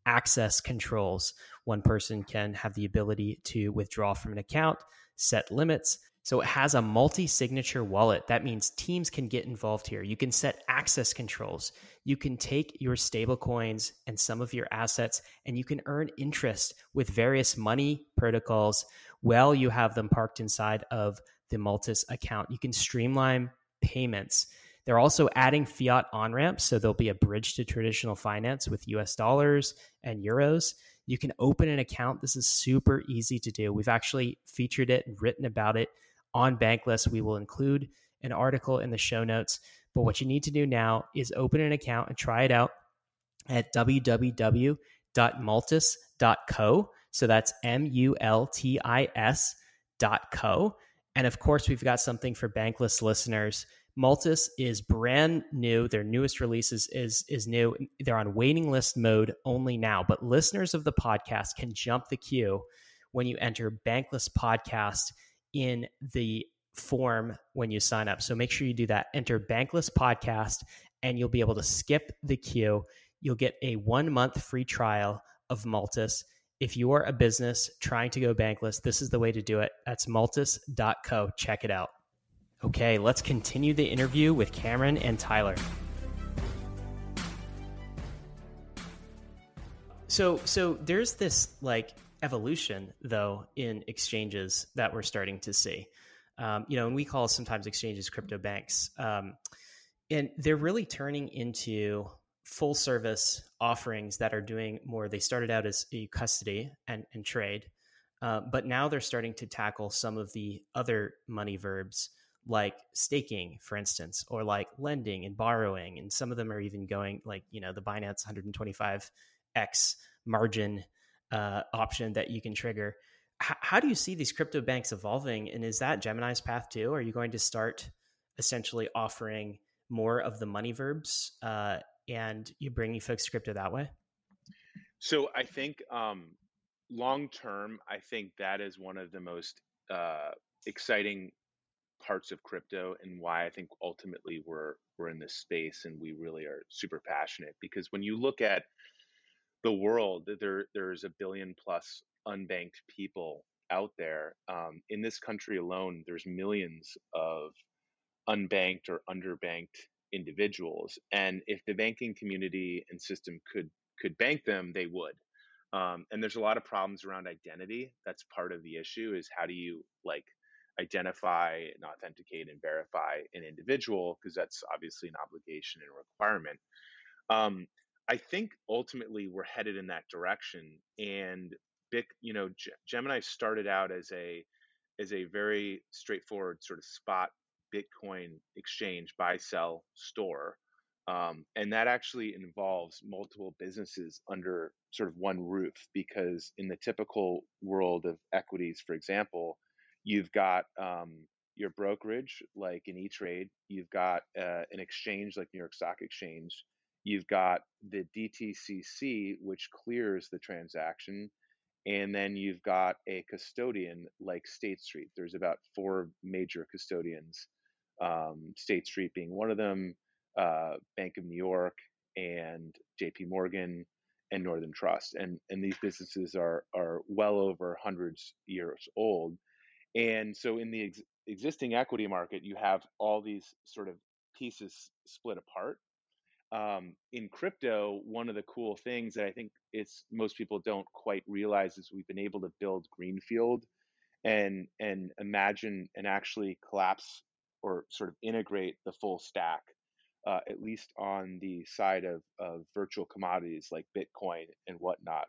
access controls. One person can have the ability to withdraw from an account, set limits. So it has a multi-signature wallet. That means teams can get involved here. You can set access controls. You can take your stablecoins and some of your assets, and you can earn interest with various money protocols while you have them parked inside of the Multis account. You can streamline payments. They're also adding fiat on-ramps, so there'll be a bridge to traditional finance with U S dollars and euros. You can open an account. This is super easy to do. We've actually featured it and written about it on Bankless. We will include an article in the show notes. But what you need to do now is open an account and try it out at w w w dot multis dot co. So that's M U L T I S dot co. And of course, we've got something for Bankless listeners. Multis is brand new. Their newest releases is, is new. They're on waiting list mode only now, but listeners of the podcast can jump the queue when you enter Bankless Podcast in the form when you sign up. So make sure you do that. Enter Bankless Podcast and you'll be able to skip the queue. You'll get a one month free trial of Multis. If you are a business trying to go bankless, this is the way to do it. That's multis dot co. Check it out. Okay, let's continue the interview with Cameron and Tyler. So, so there's this like evolution though in exchanges that we're starting to see. Um, you know, and we call sometimes exchanges crypto banks, um, and they're really turning into full service offerings that are doing more. They started out as a custody and, and trade, uh, but now they're starting to tackle some of the other money verbs like staking, for instance, or like lending and borrowing. And some of them are even going like, you know, the Binance one hundred twenty-five x margin uh, option that you can trigger. H- how do you see these crypto banks evolving? And is that Gemini's path too? Are you going to start essentially offering more of the money verbs uh, and you bringing folks to crypto that way? So I think um, long term, I think that is one of the most uh, exciting parts of crypto and why I think ultimately we're we're in this space and we really are super passionate, because when you look at the world, there there's a billion plus unbanked people out there. Um, in this country alone, there's millions of unbanked or underbanked individuals, and if the banking community and system could could bank them, they would. Um, and there's a lot of problems around identity. That's part of the issue, is how do you like identify and authenticate and verify an individual, because that's obviously an obligation and a requirement. um, I think ultimately we're headed in that direction. And Bic, you know, G- Gemini started out as a as a very straightforward sort of spot Bitcoin exchange, buy, sell, store. Um, and that actually involves multiple businesses under sort of one roof, because in the typical world of equities, for example, you've got um, your brokerage, like in E-Trade, you've got uh, an exchange like New York Stock Exchange, you've got the D T C C, which clears the transaction, and then you've got a custodian like State Street. There's about four major custodians, um, State Street being one of them, uh, Bank of New York, and J P Morgan, and Northern Trust. And and these businesses are are well over hundreds years old. And so in the ex- existing equity market, you have all these sort of pieces split apart. Um, in crypto, one of the cool things that I think it's most people don't quite realize is we've been able to build greenfield and and imagine and actually collapse or sort of integrate the full stack, uh, at least on the side of, of virtual commodities like Bitcoin and whatnot.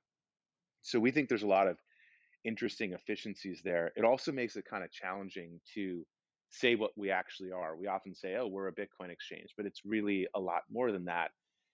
So we think there's a lot of interesting efficiencies there. It also makes it kind of challenging to say what we actually are. We often say, oh, we're a Bitcoin exchange, but it's really a lot more than that.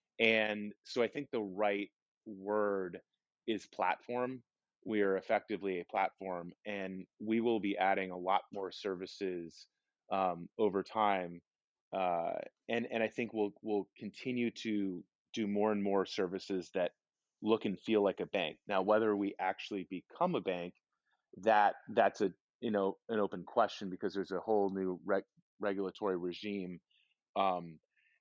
And so I think the right word is platform. We are effectively a platform, and we will be adding a lot more services um, over time. Uh, and and I think we'll we'll continue to do more and more services that look and feel like a bank. Now, whether we actually become a bank, that that's a you know an open question, because there's a whole new reg- regulatory regime. Um,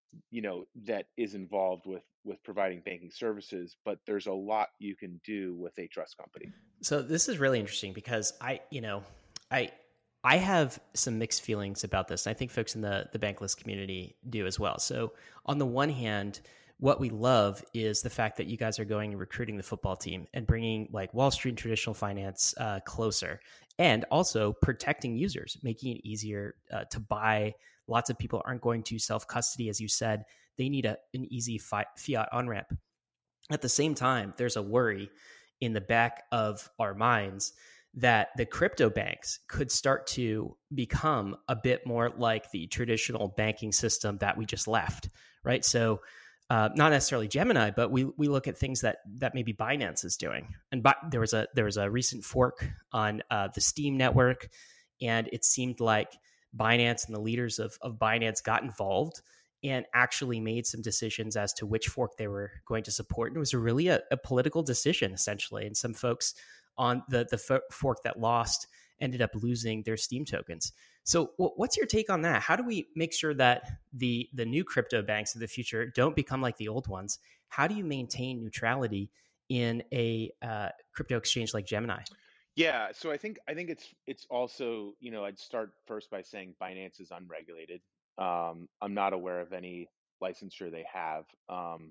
you know, that is involved with with providing banking services, but there's a lot you can do with a trust company. So this is really interesting because I, you know, I I have some mixed feelings about this. And I think folks in the the bankless community do as well. So on the one hand, what we love is the fact that you guys are going and recruiting the football team and bringing like Wall Street and traditional finance uh, closer, and also protecting users, making it easier uh, to buy. Lots of people aren't going to self custody, as you said. They need a, an easy fi- fiat on ramp. At the same time, there's a worry in the back of our minds that the crypto banks could start to become a bit more like the traditional banking system that we just left, right? So, uh, not necessarily Gemini, but we we look at things that that maybe Binance is doing. And Bi- there was a there was a recent fork on uh, the Steem network, and it seemed like Binance and the leaders of of Binance got involved and actually made some decisions as to which fork they were going to support. And it was really a, a political decision, essentially. And some folks on the, the fork that lost ended up losing their Steem tokens. So what's your take on that? How do we make sure that the, the new crypto banks of the future don't become like the old ones? How do you maintain neutrality in a uh, crypto exchange like Gemini? Yeah, so I think I think it's it's also, you know, I'd start first by saying Binance is unregulated. Um, I'm not aware of any licensure they have. Um,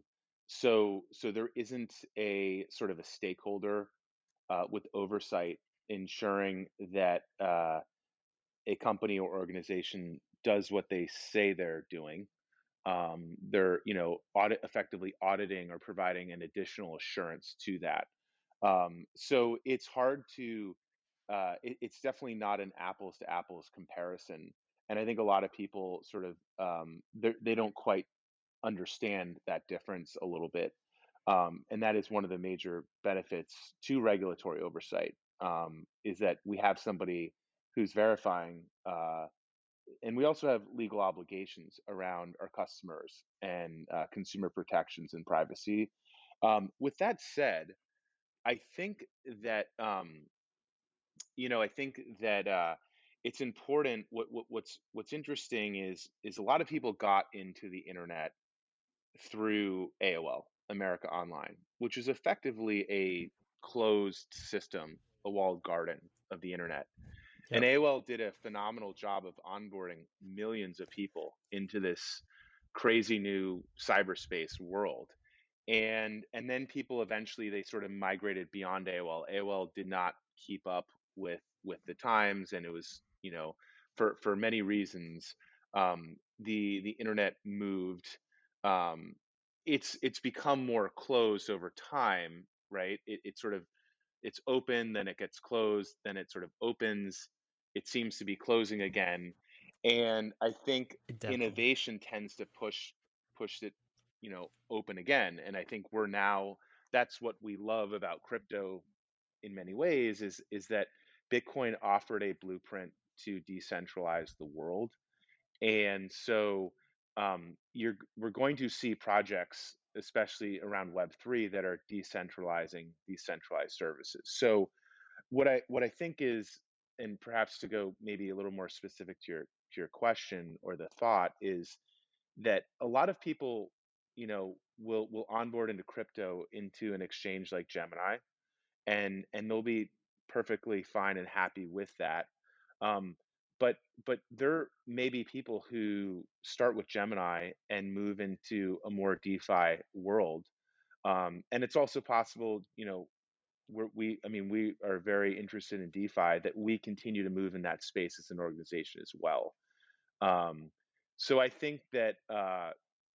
so so there isn't a sort of a stakeholder uh, with oversight ensuring that uh, a company or organization does what they say they're doing. Um, they're, you know, audit effectively auditing or providing an additional assurance to that. Um, so it's hard to, uh, it, it's definitely not an apples to apples comparison. And I think a lot of people sort of, um, they're- they don't quite understand that difference a little bit. Um, and that is one of the major benefits to regulatory oversight, um, is that we have somebody who's verifying, uh, and we also have legal obligations around our customers and uh, consumer protections and privacy. Um, with that said, I think that um, you know, I think that uh, it's important. What, what what's what's interesting is is a lot of people got into the internet through A O L, America Online, which is effectively a closed system, a walled garden of the internet. And Yep. A O L did a phenomenal job of onboarding millions of people into this crazy new cyberspace world. And and then people eventually they sort of migrated beyond A O L. A O L did not keep up with with the times, and it was, you know, for for many reasons, um, the the internet moved. Um, it's it's become more closed over time, right? It, it sort of it's open, then it gets closed, then it sort of opens. It seems to be closing again, and I think Definitely. innovation tends to push push it, you know, open again. And I think we're now that's what we love about crypto in many ways is is that Bitcoin offered a blueprint to decentralize the world, and so um, you're we're going to see projects, especially around Web three, that are decentralizing decentralized services. So what I what I think is, and perhaps to go maybe a little more specific to your to your question or the thought is that a lot of people, you know, will will onboard into crypto into an exchange like Gemini, and and they'll be perfectly fine and happy with that. Um, but but there may be people who start with Gemini and move into a more DeFi world. Um, and it's also possible, you know, we're, we, I mean, we are very interested in DeFi, that we continue to move in that space as an organization as well. Um, so I think that uh,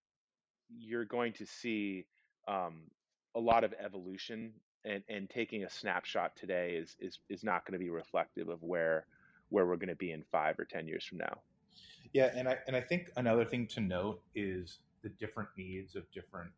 you're going to see um, a lot of evolution, and, and taking a snapshot today is is is not going to be reflective of where where we're going to be in five or ten years from now. Yeah, and I and I think another thing to note is the different needs of different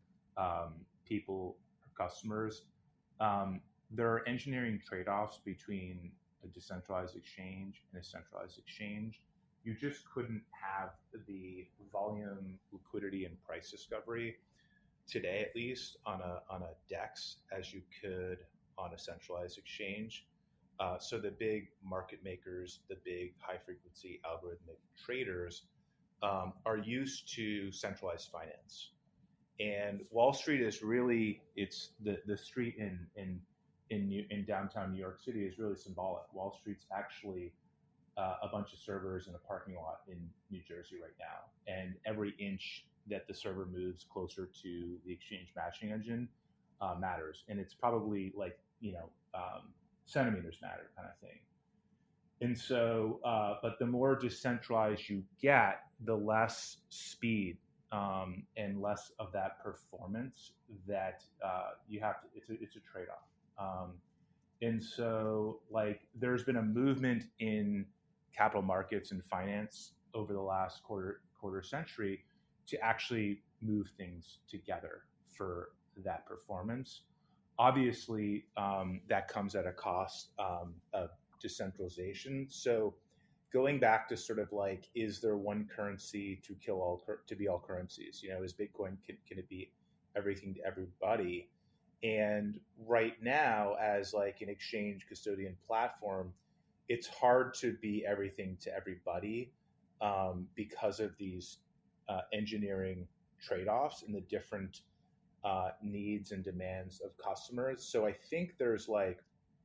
um, people or customers. Um, there are engineering trade-offs between a decentralized exchange and a centralized exchange. You just couldn't have the volume, liquidity, and price discovery today, at least on a on a DEX, as you could on a centralized exchange. Uh, so the big market makers, the big high frequency algorithmic traders, um, are used to centralized finance. And Wall Street is really, it's the, the street in, in, in, New, in downtown New York City is really symbolic. Wall Street's actually uh, a bunch of servers in a parking lot in New Jersey right now. And every inch that the server moves closer to the exchange matching engine uh, matters. And it's probably like, you know, um, centimeters matter kind of thing. And so, uh, but the more decentralized you get, the less speed um, and less of that performance that uh, you have to, it's a, it's a trade-off. Um, and so like there's been a movement in capital markets and finance over the last quarter, quarter century to actually move things together for that performance. Obviously, um, that comes at a cost um, of decentralization. So going back to sort of like, is there one currency to kill all, to be all currencies? You know, is Bitcoin, can, can it be everything to everybody? And right now, as like an exchange custodian platform, it's hard to be everything to everybody um, because of these uh, engineering trade-offs and the different uh, needs and demands of customers. So I think there's like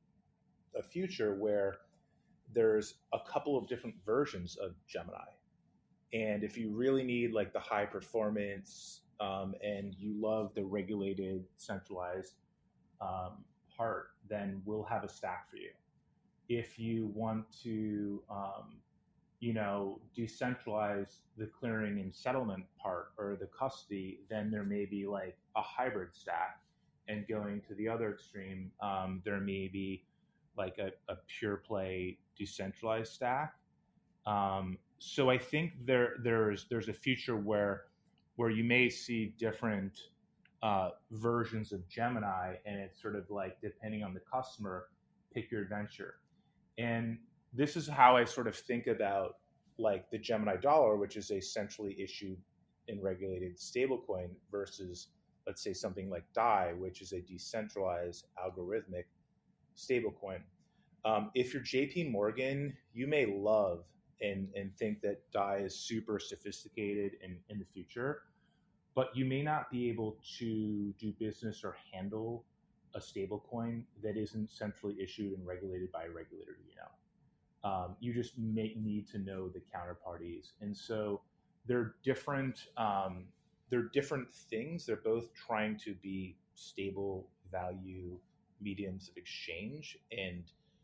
a future where there's a couple of different versions of Gemini. And if you really need like the high performance um, and you love the regulated, centralized um, part, then we'll have a stack for you. If you want to, um, you know, decentralize the clearing and settlement part or the custody, then there may be like a hybrid stack. And going to the other extreme, um, there may be like a, a pure play decentralized stack. Um, so I think there there's there's a future where where you may see different uh, versions of Gemini, and it's sort of like depending on the customer, pick your adventure. And this is how I sort of think about like the Gemini dollar, which is a centrally issued and regulated stablecoin, versus let's say something like D A I, which is a decentralized algorithmic stablecoin. Um, if you're J P Morgan, you may love and, and think that D A I is super sophisticated in, in the future, but you may not be able to do business or handle a stablecoin that isn't centrally issued and regulated by a regulator, you know. Um, you just may need to know the counterparties. And so they're different, um, they're different things. They're both trying to be stable value mediums of exchange and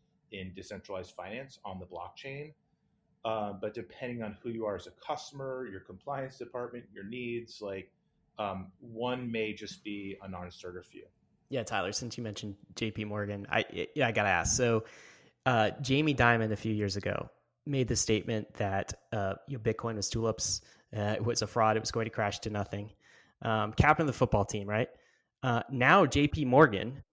in decentralized finance on the blockchain. Uh, but depending on who you are as a customer, your compliance department, your needs, like um, one may just be a non-starter for you. Yeah, Tyler, since you mentioned J P Morgan, I yeah, I got to ask. So uh, Jamie Dimon a few years ago made the statement that uh, you know, Bitcoin was tulips, uh, it was a fraud, it was going to crash to nothing. Um, captain of the football team, right? Uh, now J P Morgan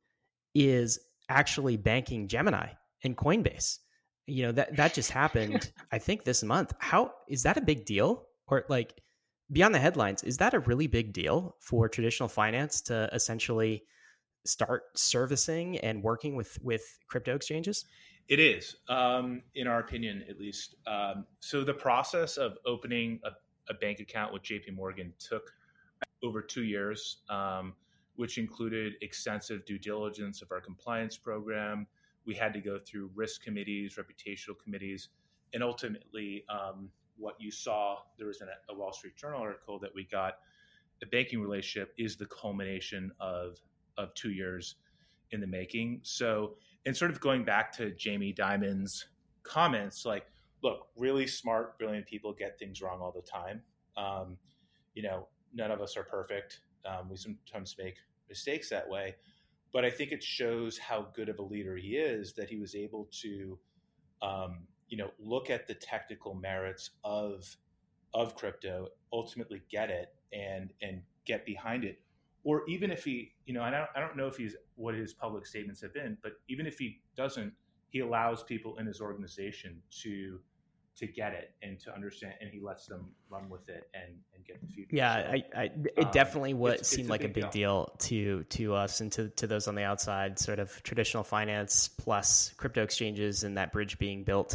is actually banking Gemini and Coinbase. You know, that that just happened, I think, this month. How is that a big deal? Or like beyond the headlines, is that a really big deal for traditional finance to essentially start servicing and working with with crypto exchanges? It is, um, in our opinion, at least. Um, so the process of opening a, a bank account with J P Morgan took over two years, um, which included extensive due diligence of our compliance program. We had to go through risk committees, reputational committees, and ultimately um, what you saw, there was an, a Wall Street Journal article that we got, the banking relationship is the culmination of, of two years in the making. So, and sort of going back to Jamie Dimon's comments, like, look, really smart, brilliant people get things wrong all the time. Um, you know, none of us are perfect. Um, we sometimes make mistakes that way. But I think it shows how good of a leader he is that he was able to, um, you know, look at the technical merits of of crypto, ultimately get it and and get behind it. Or even if he, you know, I don't I don't know if he's what his public statements have been, but even if he doesn't, he allows people in his organization to to get it and to understand, and he lets them run with it and, and get the future. Yeah, so, I, I, it um, definitely what it's, seemed it's a like big a big deal. deal to to us and to, to those on the outside, sort of traditional finance plus crypto exchanges and that bridge being built.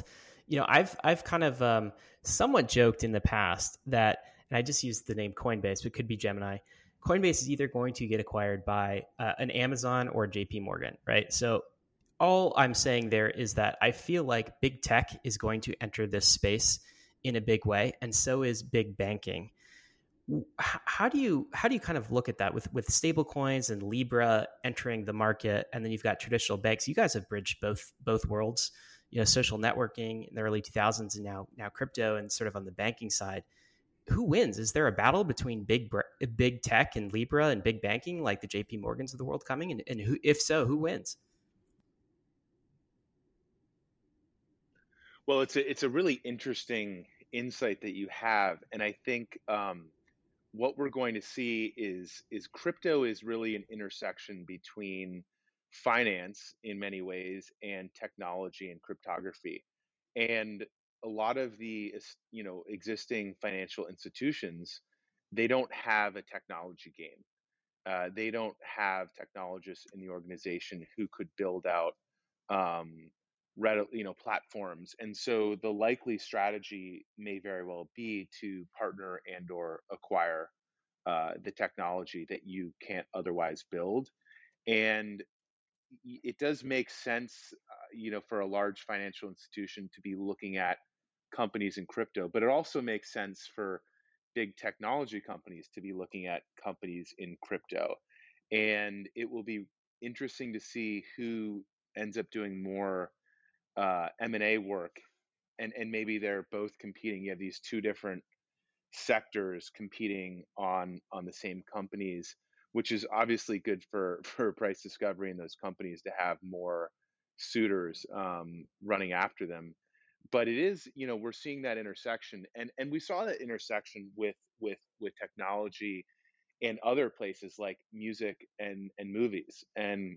You know, I've I've kind of um, somewhat joked in the past that, and I just used the name Coinbase, but it could be Gemini. Coinbase is either going to get acquired by uh, an Amazon or J P Morgan, right? So all I'm saying there is that I feel like big tech is going to enter this space in a big way, and so is big banking. How do you how do you kind of look at that with with stable coins and Libra entering the market, and then you've got traditional banks? You guys have bridged both both worlds, you know, social networking in the early two thousands, and now now crypto, and sort of on the banking side. Who wins? Is there a battle between big big tech and Libra and big banking, like the J P Morgans of the world coming? And, and who, if so, who wins? Well, it's a it's a really interesting insight that you have, and I think um, what we're going to see is is crypto is really an intersection between finance in many ways and technology and cryptography. And a lot of the es- you know existing financial institutions, they don't have a technology game. Uh, they don't have technologists in the organization who could build out um, read, you know platforms, and so the likely strategy may very well be to partner and or acquire uh, the technology that you can't otherwise build. And it does make sense, uh, you know, for a large financial institution to be looking at companies in crypto, but it also makes sense for big technology companies to be looking at companies in crypto. And it will be interesting to see who ends up doing more uh, M and A work, and and maybe they're both competing. You have these two different sectors competing on on the same companies, which is obviously good for for price discovery in those companies to have more suitors um, running after them. But it is, you know, we're seeing that intersection, and and we saw that intersection with with with technology and other places like music and and movies. And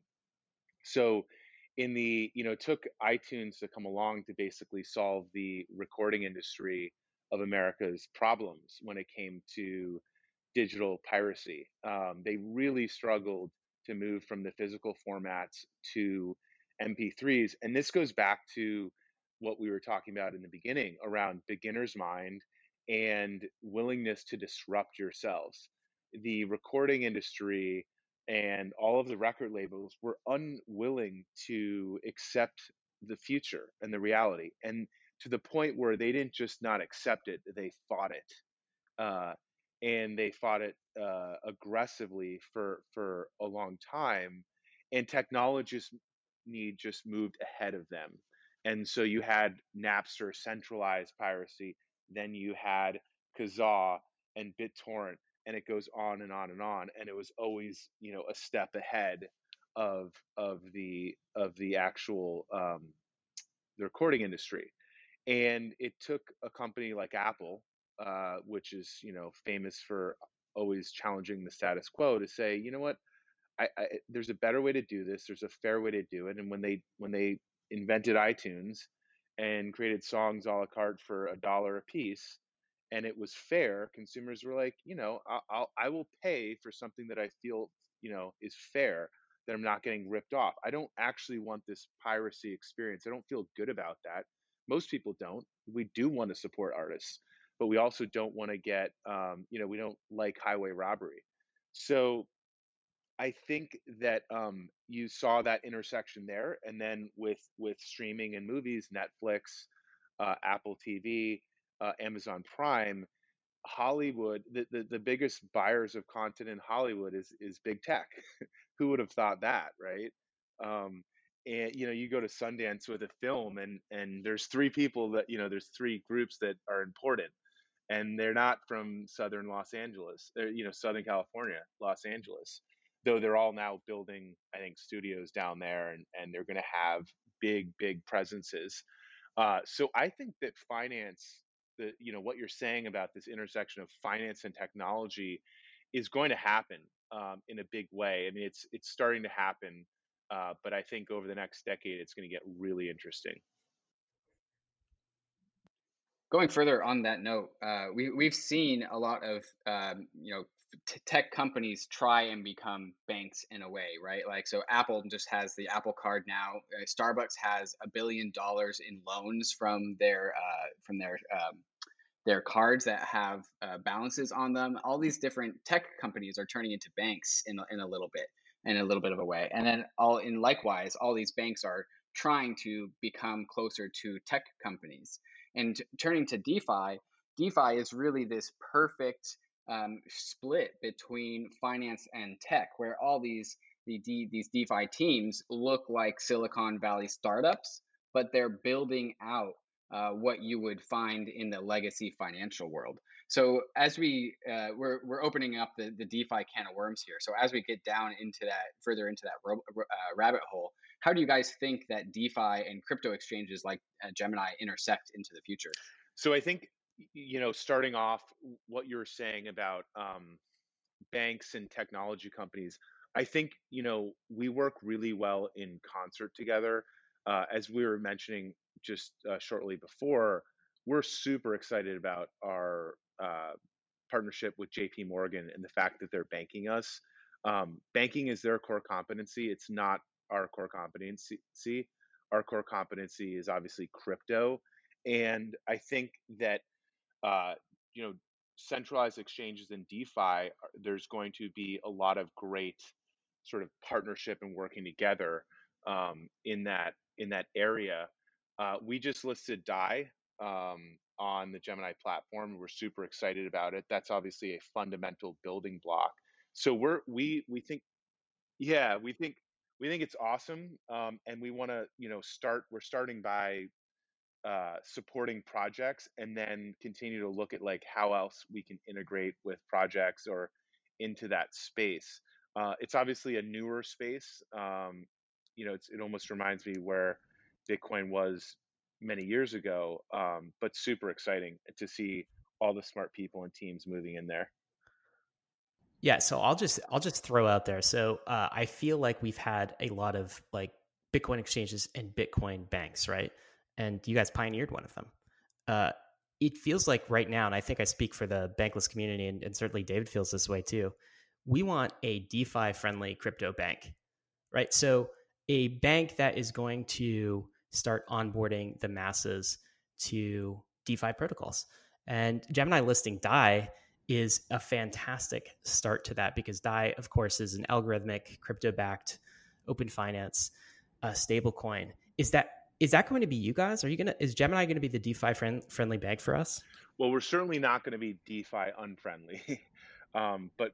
so in the, you know, it took iTunes to come along to basically solve the recording industry of America's problems when it came to digital piracy. Um, they really struggled to move from the physical formats to M P threes. And this goes back to what we were talking about in the beginning around beginner's mind and willingness to disrupt yourselves. The recording industry and all of the record labels were unwilling to accept the future and the reality, and to the point where they didn't just not accept it, they fought it. uh, and they fought it uh, aggressively for for a long time, and technologists need just moved ahead of them. And so you had Napster centralized piracy, then you had Kazaa and BitTorrent, and it goes on and on and on, and it was always, you know, a step ahead of of the of the actual um, the recording industry. And it took a company like Apple, uh, which is, you know, famous for always challenging the status quo, to say, you know what, I, I there's a better way to do this. There's a fair way to do it. And when they when they invented iTunes and created songs a la carte for a dollar a piece, and it was fair, consumers were like, you know, I'll, I'll I will pay for something that I feel, you know, is fair, that I'm not getting ripped off. I don't actually want this piracy experience. I don't feel good about that. Most people don't. We do want to support artists, but we also don't want to get, um, you know, we don't like highway robbery. So I think that um, you saw that intersection there, and then with with streaming and movies, Netflix, uh, Apple T V, uh, Amazon Prime, Hollywood, the, the the biggest buyers of content in Hollywood is is big tech. Who would have thought that, right? Um, and you know, you go to Sundance with a film, and and there's three people that, you know, there's three groups that are important, and they're not from Southern Los Angeles, they're, you know, Southern California, Los Angeles, though they're all now building, I think, studios down there, and and they're going to have big big presences. Uh, so I think that finance, the, you know, what you're saying about this intersection of finance and technology is going to happen um, in a big way. I mean, it's it's starting to happen, uh, but I think over the next decade, it's going to get really interesting. Going further on that note, uh, we we've seen a lot of um, you know t- tech companies try and become banks in a way, right? Like so, Apple just has the Apple Card now. Uh, Starbucks has a billion dollars in loans from their uh, from their um, their cards that have uh, balances on them. All these different tech companies are turning into banks in a- in a little bit, in a little bit of a way, and then all in likewise, all these banks are trying to become closer to tech companies. And t- turning to DeFi, DeFi is really this perfect um, split between finance and tech, where all these the D, these DeFi teams look like Silicon Valley startups, but they're building out uh, what you would find in the legacy financial world. So as we uh, we're we're opening up the, the DeFi can of worms here. So as we get down into that further into that ro- uh, rabbit hole, how do you guys think that DeFi and crypto exchanges like uh, Gemini intersect into the future? So I think, you know, starting off what you're saying about um, banks and technology companies, I think, you know, we work really well in concert together. Uh, as we were mentioning just uh, shortly before, we're super excited about our uh, partnership with J P Morgan and the fact that they're banking us. Um, banking is their core competency. It's not our core competency. Our core competency is obviously crypto. And I think that uh, you know, centralized exchanges in DeFi, there's going to be a lot of great sort of partnership and working together um, in that in that area. Uh, we just listed Dai um, on the Gemini platform. We're super excited about it. That's obviously a fundamental building block. So we're we we think yeah we think we think it's awesome, um, and we want to you know start. We're starting by uh, supporting projects and then continue to look at like how else we can integrate with projects or into that space. Uh, it's obviously a newer space. Um, you know, it's, it almost reminds me where Bitcoin was many years ago, um, but super exciting to see all the smart people and teams moving in there. Yeah, so I'll just I'll just throw out there. So uh, I feel like we've had a lot of like Bitcoin exchanges and Bitcoin banks, right? And you guys pioneered one of them. Uh, it feels like right now, and I think I speak for the bankless community, and, and certainly David feels this way too. We want a DeFi friendly crypto bank, right? So a bank that is going to start onboarding the masses to DeFi protocols. And Gemini listing Dai is a fantastic start to that because Dai, of course, is an algorithmic, crypto-backed, open finance uh, stable coin. Is that is that going to be you guys? Are you gonna is Gemini going to be the DeFi friend, friendly bank for us? Well, we're certainly not going to be DeFi unfriendly, um, but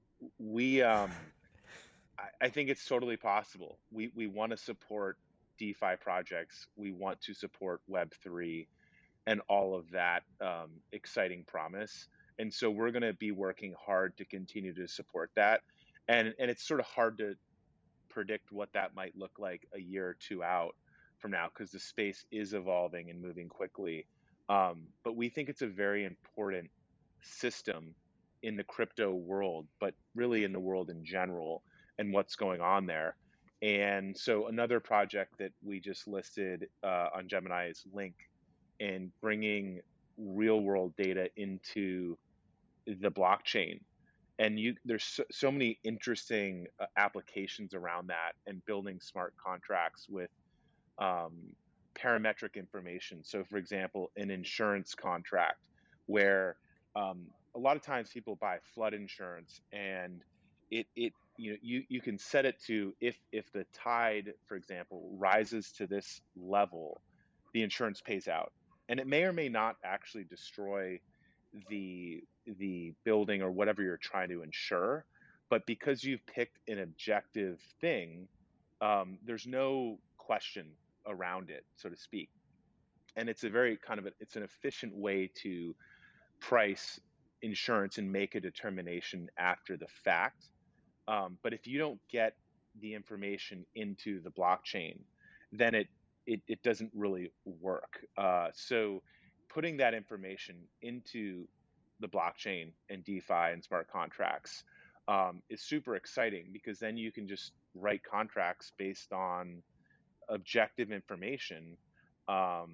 we um, I, I think it's totally possible. We we want to support DeFi projects. We want to support Web three and all of that um, exciting promise. And so we're going to be working hard to continue to support that. And and it's sort of hard to predict what that might look like a year or two out from now because the space is evolving and moving quickly. Um, but we think it's a very important system in the crypto world, but really in the world in general and what's going on there. And so another project that we just listed uh, on Gemini is Link, and bringing real world data into the blockchain. And you there's so, so many interesting uh, applications around that and building smart contracts with um, parametric information. So for example, an insurance contract where um, a lot of times people buy flood insurance, and it it you know you, you can set it to if if the tide, for example, rises to this level, the insurance pays out. And it may or may not actually destroy the the building or whatever you're trying to insure, but because you've picked an objective thing, um, there's no question around it, so to speak. And it's a very kind of a, it's an efficient way to price insurance and make a determination after the fact. Um, but if you don't get the information into the blockchain, then it it, it doesn't really work. Uh, so putting that information into the blockchain and DeFi and smart contracts um, is super exciting because then you can just write contracts based on objective information, um,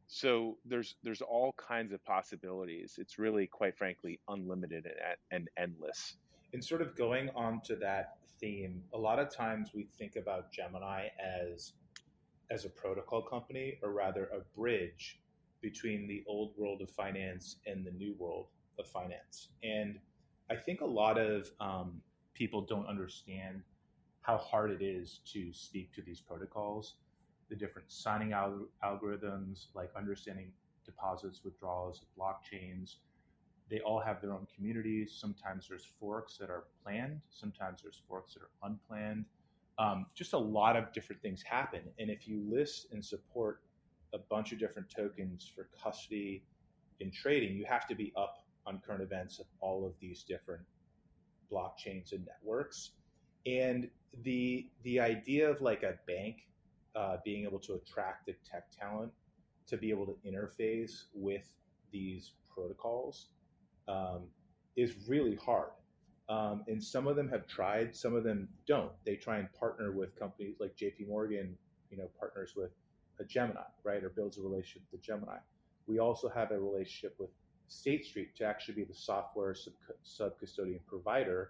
So there's there's all kinds of possibilities. It's really, quite frankly, unlimited and, and endless. And sort of going on to that theme, a lot of times we think about Gemini as as a protocol company, or rather a bridge between the old world of finance and the new world of finance. And I think a lot of um, people don't understand how hard it is to speak to these protocols, the different signing al- algorithms, like understanding deposits, withdrawals, blockchains. They all have their own communities. Sometimes there's forks that are planned, sometimes there's forks that are unplanned. Um, just a lot of different things happen. And if you list and support a bunch of different tokens for custody and trading, you have to be up on current events of all of these different blockchains and networks. And the the idea of like a bank uh, being able to attract the tech talent to be able to interface with these protocols um, is really hard. Um, and some of them have tried, some of them don't. They try and partner with companies like J P Morgan, you know, partners with a Gemini, right, or builds a relationship with the Gemini. We also have a relationship with State Street to actually be the software sub custodian provider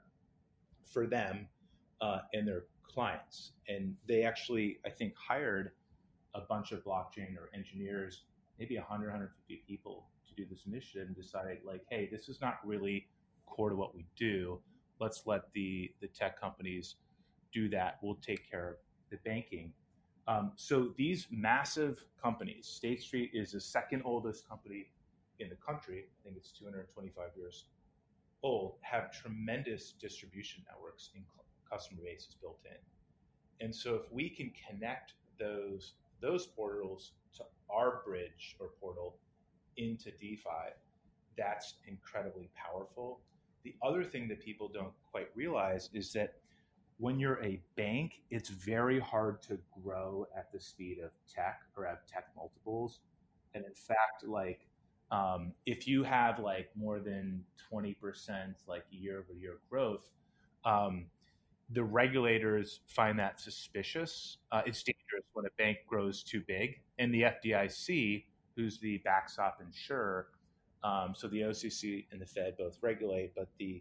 for them uh, and their clients. And they actually, I think, hired a bunch of blockchain or engineers, maybe one hundred, one hundred fifty people to do this initiative, and decided like, hey, this is not really core to what we do. Let's let the, the tech companies do that. We'll take care of the banking. Um, so these massive companies, State Street is the second oldest company in the country. I think it's two hundred twenty-five years old, have tremendous distribution networks and customer bases built in. And so if we can connect those those portals to our bridge or portal into DeFi, that's incredibly powerful. The other thing that people don't quite realize is that when you're a bank, it's very hard to grow at the speed of tech or have tech multiples. And in fact, like um, if you have like more than twenty percent like year over year growth, um, the regulators find that suspicious. Uh, it's dangerous when a bank grows too big. And the F D I C, who's the backstop insurer, um, so the O C C and the Fed both regulate, but the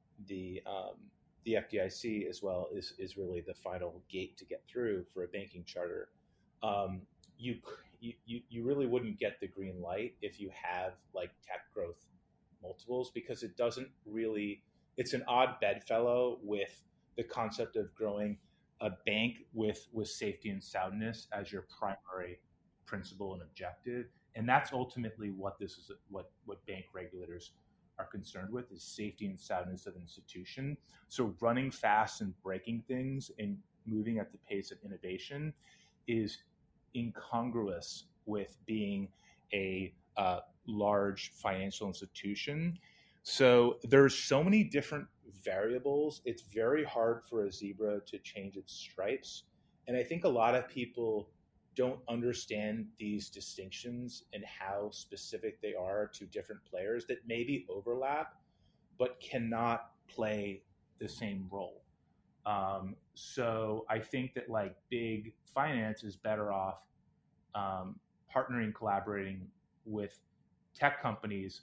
the um, the F D I C as well is is really the final gate to get through for a banking charter. Um, you, you you really wouldn't get the green light if you have like tech growth multiples, because it doesn't really. It's an odd bedfellow with the concept of growing a bank with with safety and soundness as your primary principle and objective. And that's ultimately what this is, what what bank regulators are concerned with, is safety and soundness of institution. So running fast and breaking things and moving at the pace of innovation is incongruous with being a uh, large financial institution. So there's so many different variables. It's very hard for a zebra to change its stripes. And I think a lot of people don't understand these distinctions and how specific they are to different players that maybe overlap, but cannot play the same role. Um, so I think that like big finance is better off um, partnering, collaborating with tech companies.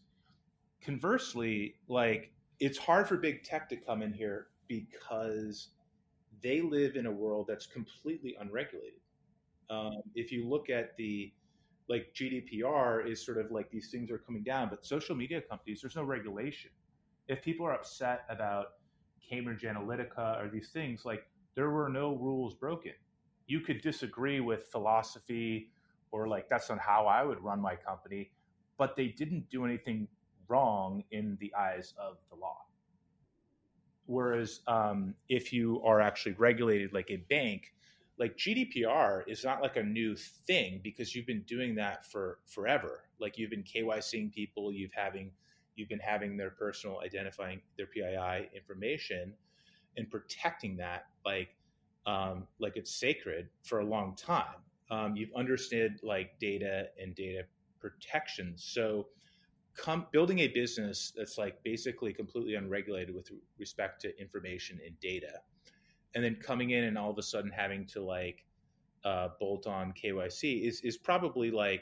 Conversely, like it's hard for big tech to come in here because they live in a world that's completely unregulated. Um, if you look at the like G D P R is sort of like these things are coming down, but social media companies, there's no regulation. If people are upset about Cambridge Analytica or these things, like there were no rules broken. You could disagree with philosophy or like that's not how I would run my company, but they didn't do anything wrong in the eyes of the law. Whereas um, if you are actually regulated like a bank, like G D P R is not like a new thing because you've been doing that for forever. Like you've been KYCing people, you've having you've been having their personal identifying their P I I information and protecting that like um, like it's sacred for a long time. Um, you've understood like data and data protection. So come, building a business that's like basically completely unregulated with respect to information and data, and then coming in and all of a sudden having to like uh, bolt on K Y C is is probably like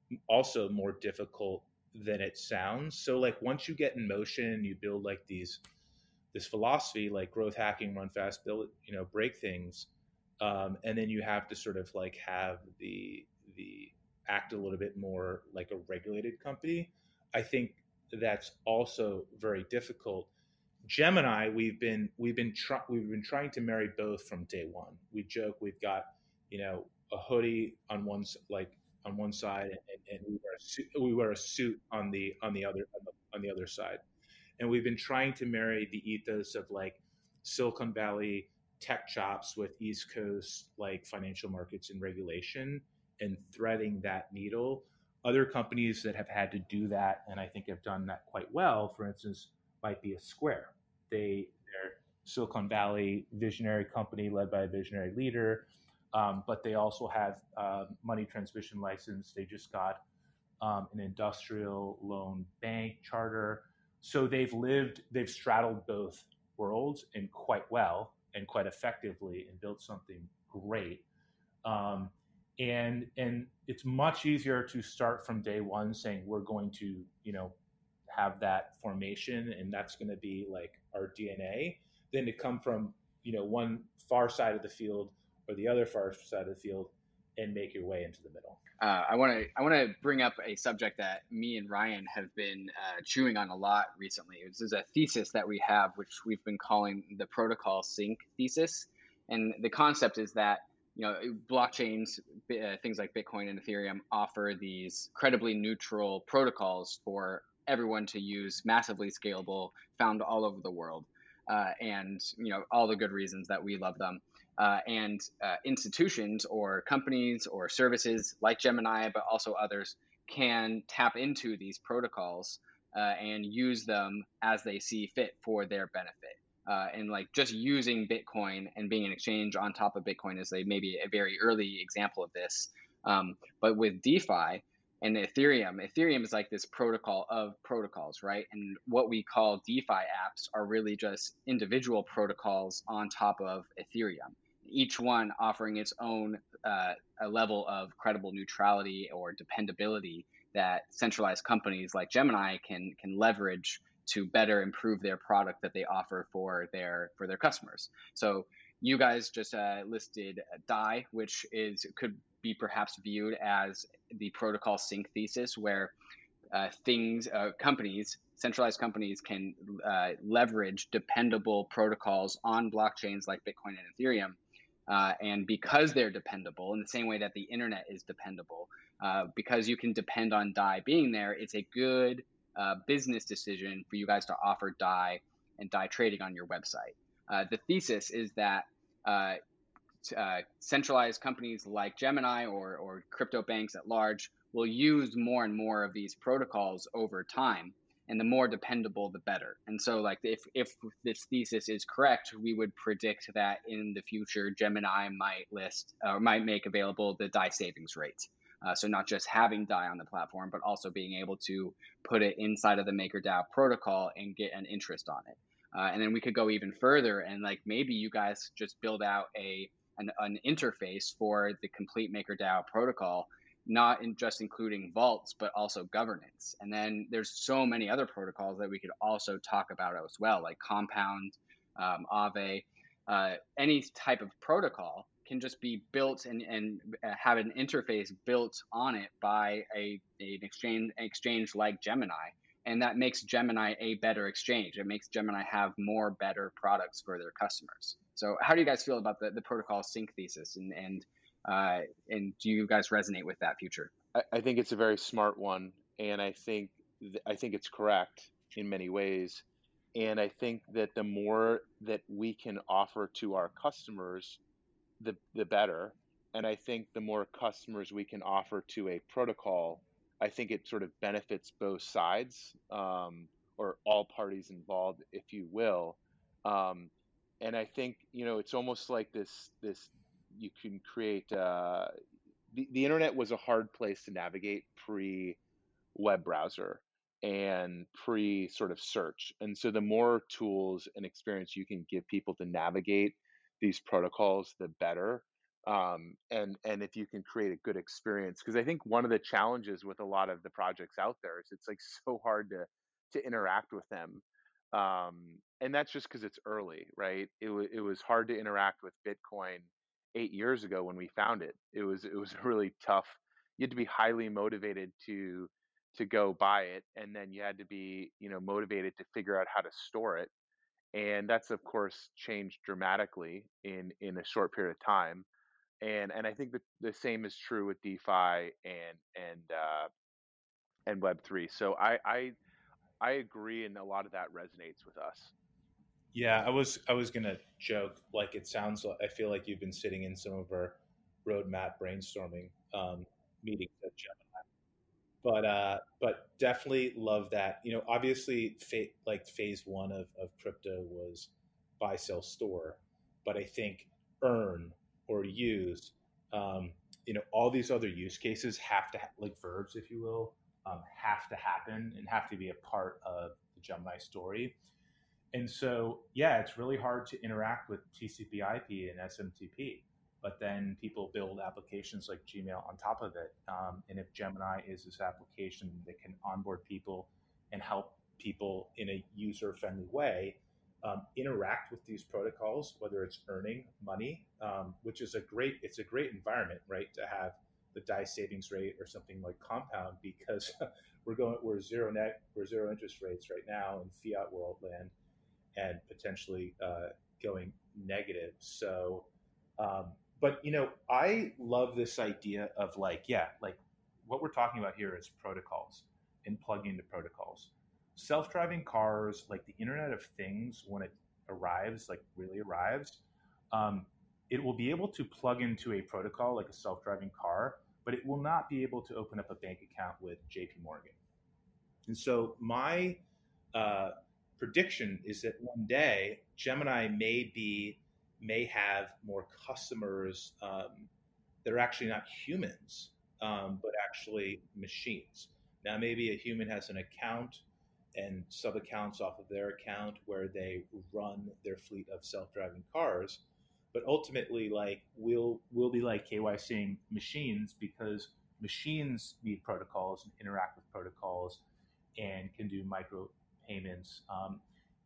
also more difficult than it sounds. So like once you get in motion, you build like these this philosophy like growth hacking, run fast, build, you know, break things, um, and then you have to sort of like have the the act a little bit more like a regulated company. I think that's also very difficult. Gemini, we've been we've been try, we've been trying to marry both from day one. We joke we've got, you know, a hoodie on one like on one side, and, and we wear a suit, we wear a suit on the on the other on the other side. And we've been trying to marry the ethos of like Silicon Valley tech chops with East Coast like financial markets and regulation, and threading that needle. Other companies that have had to do that, and I think have done that quite well, for instance, might be a Square. They they're Silicon Valley visionary company led by a visionary leader, um, but they also have uh, money transmission license. They just got um, an industrial loan bank charter. So they've lived, they've straddled both worlds and quite well and quite effectively, and built something great. Um, and and it's much easier to start from day one saying we're going to, you know, have that formation and that's going to be like our D N A, than to come from, you know, one far side of the field or the other far side of the field and make your way into the middle. Uh, I want to I want to bring up a subject that me and Ryan have been uh, chewing on a lot recently. This is a thesis that we have, which we've been calling the protocol sync thesis, and the concept is that, you know, blockchains, uh, things like Bitcoin and Ethereum, offer these credibly neutral protocols for everyone to use, massively scalable, found all over the world, uh, and you know, all the good reasons that we love them. Uh, and uh, institutions or companies or services like Gemini, but also others, can tap into these protocols uh, and use them as they see fit for their benefit. Uh, and like just using Bitcoin and being an exchange on top of Bitcoin is a, maybe a very early example of this. Um, but with DeFi and Ethereum, Ethereum is like this protocol of protocols, right? And what we call DeFi apps are really just individual protocols on top of Ethereum, each one offering its own uh, a level of credible neutrality or dependability that centralized companies like Gemini can can leverage to better improve their product that they offer for their for their customers. So you guys just uh, listed DAI, which is could be perhaps viewed as the protocol sync thesis, where uh, things uh, companies centralized companies can uh, leverage dependable protocols on blockchains like Bitcoin and Ethereum. Uh, and because they're dependable in the same way that the internet is dependable, uh, because you can depend on DAI being there, it's a good uh, business decision for you guys to offer DAI and DAI trading on your website. Uh, the thesis is that uh, uh, centralized companies like Gemini or, or crypto banks at large will use more and more of these protocols over time. And the more dependable, the better. And so like if, if this thesis is correct, we would predict that in the future, Gemini might list or uh, might make available the DAI savings rate. Uh, so not just having DAI on the platform, but also being able to put it inside of the MakerDAO protocol and get an interest on it. Uh, and then we could go even further and like maybe you guys just build out a an, an interface for the complete MakerDAO protocol, not in just including vaults, but also governance. And then there's so many other protocols that we could also talk about as well, like Compound, um, Aave, uh, any type of protocol can just be built and, and have an interface built on it by a, a an exchange an exchange like Gemini. And that makes Gemini a better exchange. It makes Gemini have more better products for their customers. So how do you guys feel about the, the protocol sync thesis, and, and Uh, and do you guys resonate with that future? I, I think it's a very smart one, and I think th- I think it's correct in many ways. And I think that the more that we can offer to our customers, the the better. And I think the more customers we can offer to a protocol, I think it sort of benefits both sides, um, or all parties involved, if you will. Um, and I think, you know, it's almost like this this you can create uh, the, the internet was a hard place to navigate pre web browser and pre sort of search. And so the more tools and experience you can give people to navigate these protocols, the better. Um, and and if you can create a good experience, because I think one of the challenges with a lot of the projects out there is it's like so hard to to interact with them. Um, and that's just because it's early, right? It was it was hard to interact with Bitcoin eight years ago when we found it. It was it was really tough. You had to be highly motivated to to go buy it, and then you had to be, you know, motivated to figure out how to store it. And that's of course changed dramatically in in a short period of time. And and I think that the same is true with DeFi and and uh, and Web three. So I, I I agree, and a lot of that resonates with us. Yeah, I was I was gonna joke like it sounds like I feel like you've been sitting in some of our roadmap brainstorming um, meetings at Gemini, but uh, but definitely love that. You know, obviously, fa- like phase one of of crypto was buy, sell, store, but I think earn or use, um, you know, all these other use cases have to ha- like verbs, if you will, um, have to happen and have to be a part of the Gemini story. And so, yeah, it's really hard to interact with T C P I P and S M T P, but then people build applications like Gmail on top of it. Um, and if Gemini is this application that can onboard people and help people in a user-friendly way um, interact with these protocols, whether it's earning money, um, which is a great, it's a great environment, right, to have the D I C E savings rate or something like Compound because we're going, we're zero net, we're zero interest rates right now in fiat world land and potentially uh, going negative. So, um, but you know, I love this idea of like, yeah, like what we're talking about here is protocols and plugging into protocols. Self-driving cars, like the Internet of Things, when it arrives, like really arrives, um, it will be able to plug into a protocol like a self-driving car, but it will not be able to open up a bank account with J P Morgan. And so my uh, prediction is that one day Gemini may be may have more customers um, that are actually not humans, um, but actually machines. Now, maybe a human has an account and sub accounts off of their account where they run their fleet of self-driving cars, but ultimately, like we'll we'll be like KYCing machines because machines need protocols and interact with protocols and can do micro payments um,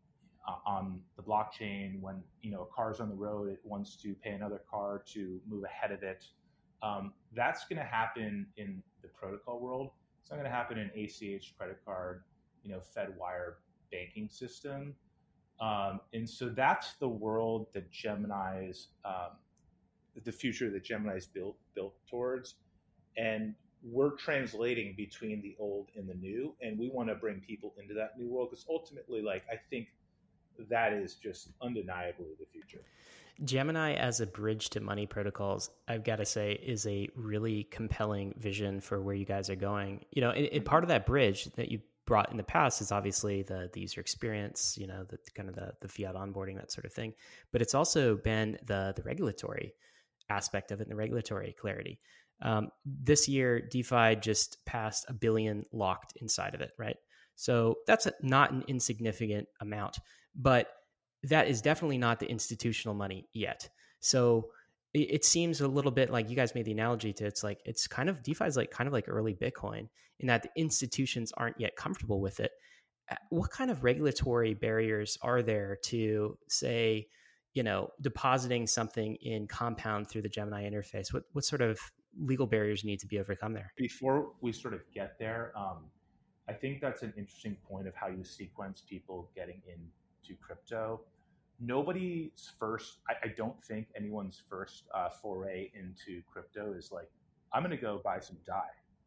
on the blockchain. When you know a car's on the road, it wants to pay another car to move ahead of it. Um, that's going to happen in the protocol world. It's not going to happen in A C H credit card, you know, FedWire banking system. Um, and so that's the world that Gemini's, um, the future that Gemini's built built towards. And we're translating between the old and the new, and we want to bring people into that new world because ultimately, like I think that is just undeniably the future. Gemini as a bridge to money protocols, I've got to say, is a really compelling vision for where you guys are going. You know, and, and part of that bridge that you brought in the past is obviously the, the user experience, you know, the kind of the, the fiat onboarding, that sort of thing. But it's also been the the regulatory aspect of it and the regulatory clarity. Um, this year, DeFi just passed a billion locked inside of it, right? So that's a, not an insignificant amount, but that is definitely not the institutional money yet. So it, it seems a little bit like you guys made the analogy to it's like it's kind of DeFi is like kind of like early Bitcoin in that the institutions aren't yet comfortable with it. What kind of regulatory barriers are there to say, you know, depositing something in Compound through the Gemini interface? What what sort of legal barriers need to be overcome there? Before we sort of get there, um, I think that's an interesting point of how you sequence people getting into crypto. Nobody's first, I, I don't think anyone's first uh, foray into crypto is like, I'm going to go buy some D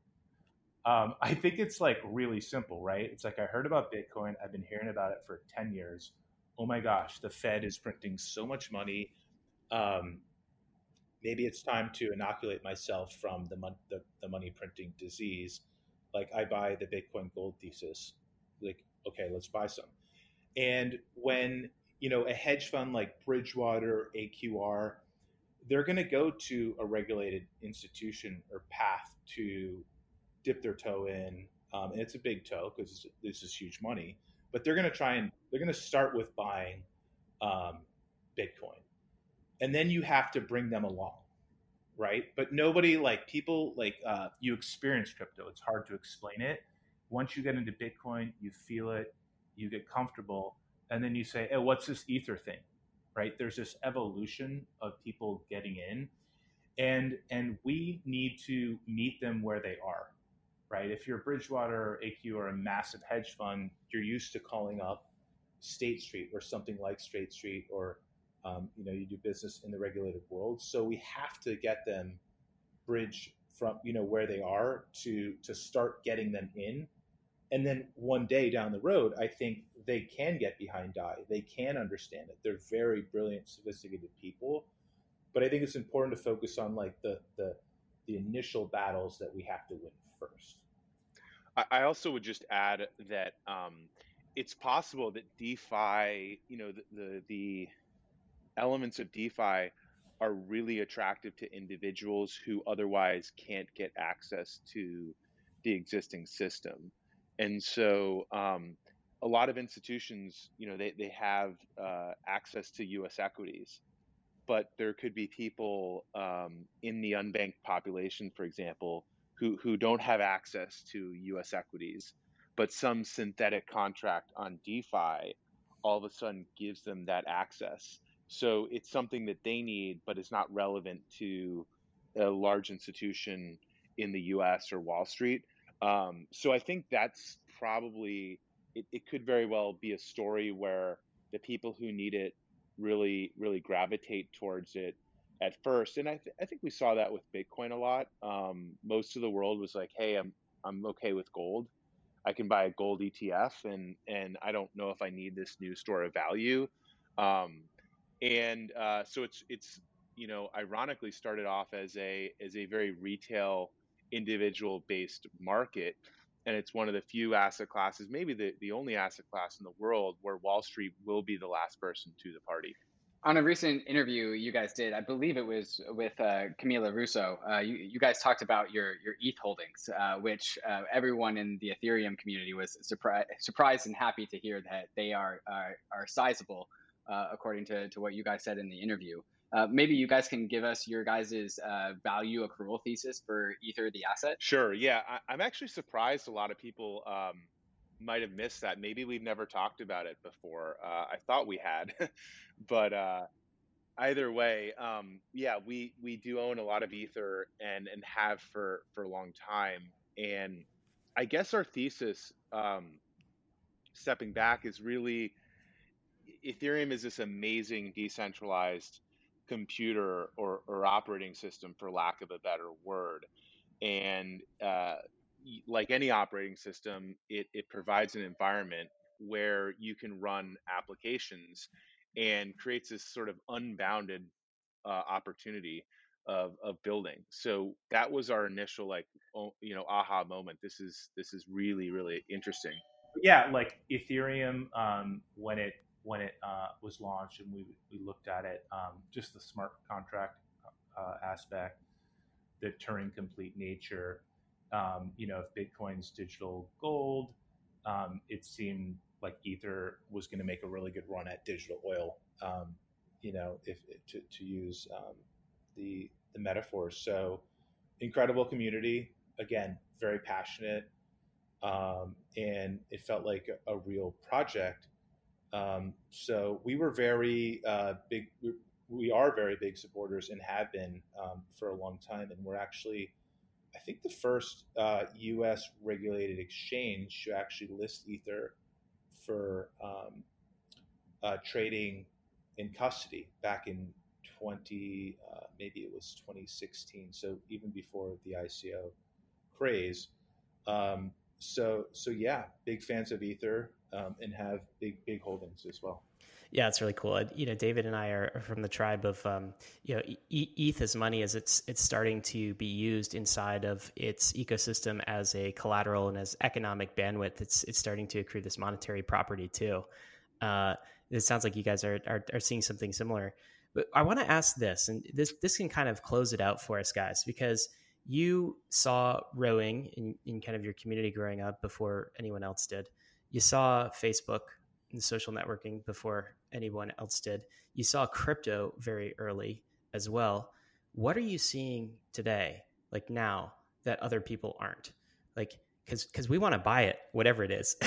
I. Um, I think it's like really simple, right? It's like I heard about Bitcoin. I've been hearing about it for ten years. Oh my gosh, the Fed is printing so much money. Um, maybe it's time to inoculate myself from the, mon- the, the money printing disease. Like I buy the Bitcoin gold thesis. Like, okay, let's buy some. And when, you know, a hedge fund like Bridgewater, A Q R, they're going to go to a regulated institution or path to dip their toe in. Um, and it's a big toe because this is huge money. But they're going to try and they're going to start with buying um, Bitcoin. And then you have to bring them along. right? But nobody like people like uh, you experience crypto. It's hard to explain it. Once you get into Bitcoin, you feel it, you get comfortable, and then you say, "Oh, what's this Ether thing?" Right? There's this evolution of people getting in, and and we need to meet them where they are, right? If you're Bridgewater or A Q or a massive hedge fund, you're used to calling up State Street or something like State Street, or um, you know, you do business in the regulated world. So we have to get them bridge from, you know, where they are to to start getting them in. And then one day down the road, I think they can get behind D A I. They can understand it. They're very brilliant, sophisticated people. But I think it's important to focus on like the the the initial battles that we have to win first. I I also would just add that um, it's possible that DeFi, you know, the, the the elements of DeFi are really attractive to individuals who otherwise can't get access to the existing system. And so um, a lot of institutions, you know, they, they have uh, access to U S equities, but there could be people um, in the unbanked population, for example, who, who don't have access to U S equities, but some synthetic contract on DeFi all of a sudden gives them that access. So it's something that they need, but is not relevant to a large institution in the U S or Wall Street. Um, so I think that's probably, it, it could very well be a story where the people who need it really, really gravitate towards it at first. And I, th- I think we saw that with Bitcoin a lot. Um, most of the world was like, hey, I'm, I'm okay with gold. I can buy a gold E T F, and, and I don't know if I need this new store of value. Um, and uh, so it's, it's, you know, ironically started off as a, as a very retail, individual based market. And it's one of the few asset classes, maybe the, the only asset class in the world where Wall Street will be the last person to the party. On a recent interview you guys did, I believe it was with uh, Camila Russo, uh, you, you guys talked about your, your E T H holdings, uh, which uh, everyone in the Ethereum community was surpri- surprised and happy to hear that they are, are, are sizable, uh, according to, to what you guys said in the interview. Uh, maybe you guys can give us your guys' uh, value accrual thesis for Ether, the asset. Sure. Yeah. I, I'm actually surprised a lot of people um, might have missed that. Maybe we've never talked about it before. Uh, I thought we had, but uh, either way, um, yeah, we, we do own a lot of Ether and, and have for, for a long time. And I guess our thesis, um, stepping back, is really Ethereum is this amazing decentralized computer or, or operating system, for lack of a better word. And uh, like any operating system, it, it provides an environment where you can run applications and creates this sort of unbounded uh, opportunity of, of building. So that was our initial, like, oh, you know, aha moment. This is, this is really, really interesting. Yeah, like Ethereum, um, when it when it uh, was launched and we, we looked at it, um, just the smart contract uh, aspect, the Turing complete nature. Um, you know, if Bitcoin's digital gold, um, it seemed like Ether was going to make a really good run at digital oil. Um, you know, if to, to use um, the the metaphor. So incredible community. Again, very passionate, um, and it felt like a, a real project. Um, so we were very uh, big. We, we are very big supporters and have been um, for a long time. And we're actually, I think, the first uh, U S regulated exchange to actually list Ether for um, uh, trading in custody back in twenty, uh, maybe it was twenty sixteen. So even before the I C O craze. Um, so so yeah, big fans of Ether. Um, and have big, big holdings as well. Yeah, it's really cool. You know, David and I are from the tribe of, um, you know, E T H as money as it's it's starting to be used inside of its ecosystem as a collateral and as economic bandwidth. It's it's starting to accrue this monetary property too. Uh, it sounds like you guys are, are are seeing something similar. But I want to ask this, and this this can kind of close it out for us, guys, because you saw rowing in, in kind of your community growing up before anyone else did. You saw Facebook and social networking before anyone else did. You saw crypto very early as well. what are you seeing today, like now, that other people aren't? Like, because because we want to buy it, whatever it is.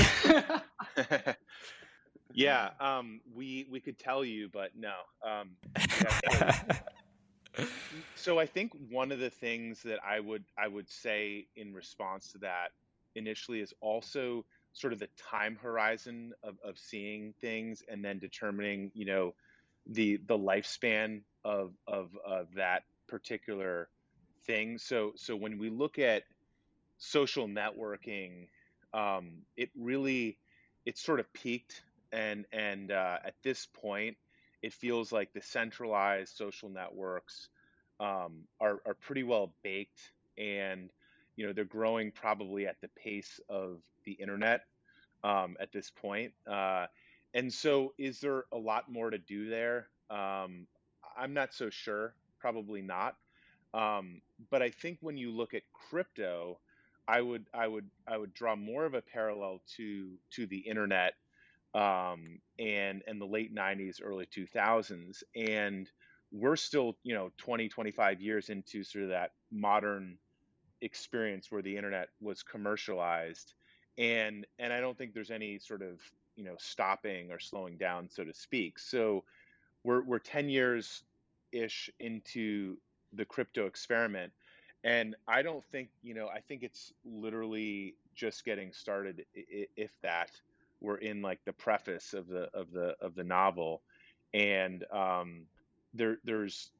Yeah, um, we we could tell you, but no. Um, yeah, so so I think one of the things that I would I would say in response to that initially is also sort of the time horizon of, of seeing things and then determining, you know, the the lifespan of of of that particular thing. So so when we look at social networking, um, it really it sort of peaked, and and uh, at this point, it feels like the centralized social networks um, are are pretty well baked, and you know they're growing probably at the pace of the internet um, at this point. Uh, and so, is there a lot more to do there? Um, I'm not so sure. Probably not. Um, but I think when you look at crypto, I would I would I would draw more of a parallel to to the internet um, and and the late nineties, early two thousands, and we're still you know twenty twenty-five years into sort of that modern experience where the internet was commercialized, and and I don't think there's any sort of you know stopping or slowing down, so to speak. So we're we're ten years ish into the crypto experiment, and I don't think you know I think it's literally just getting started, if that. We're in like the preface of the of the of the novel, and um there there's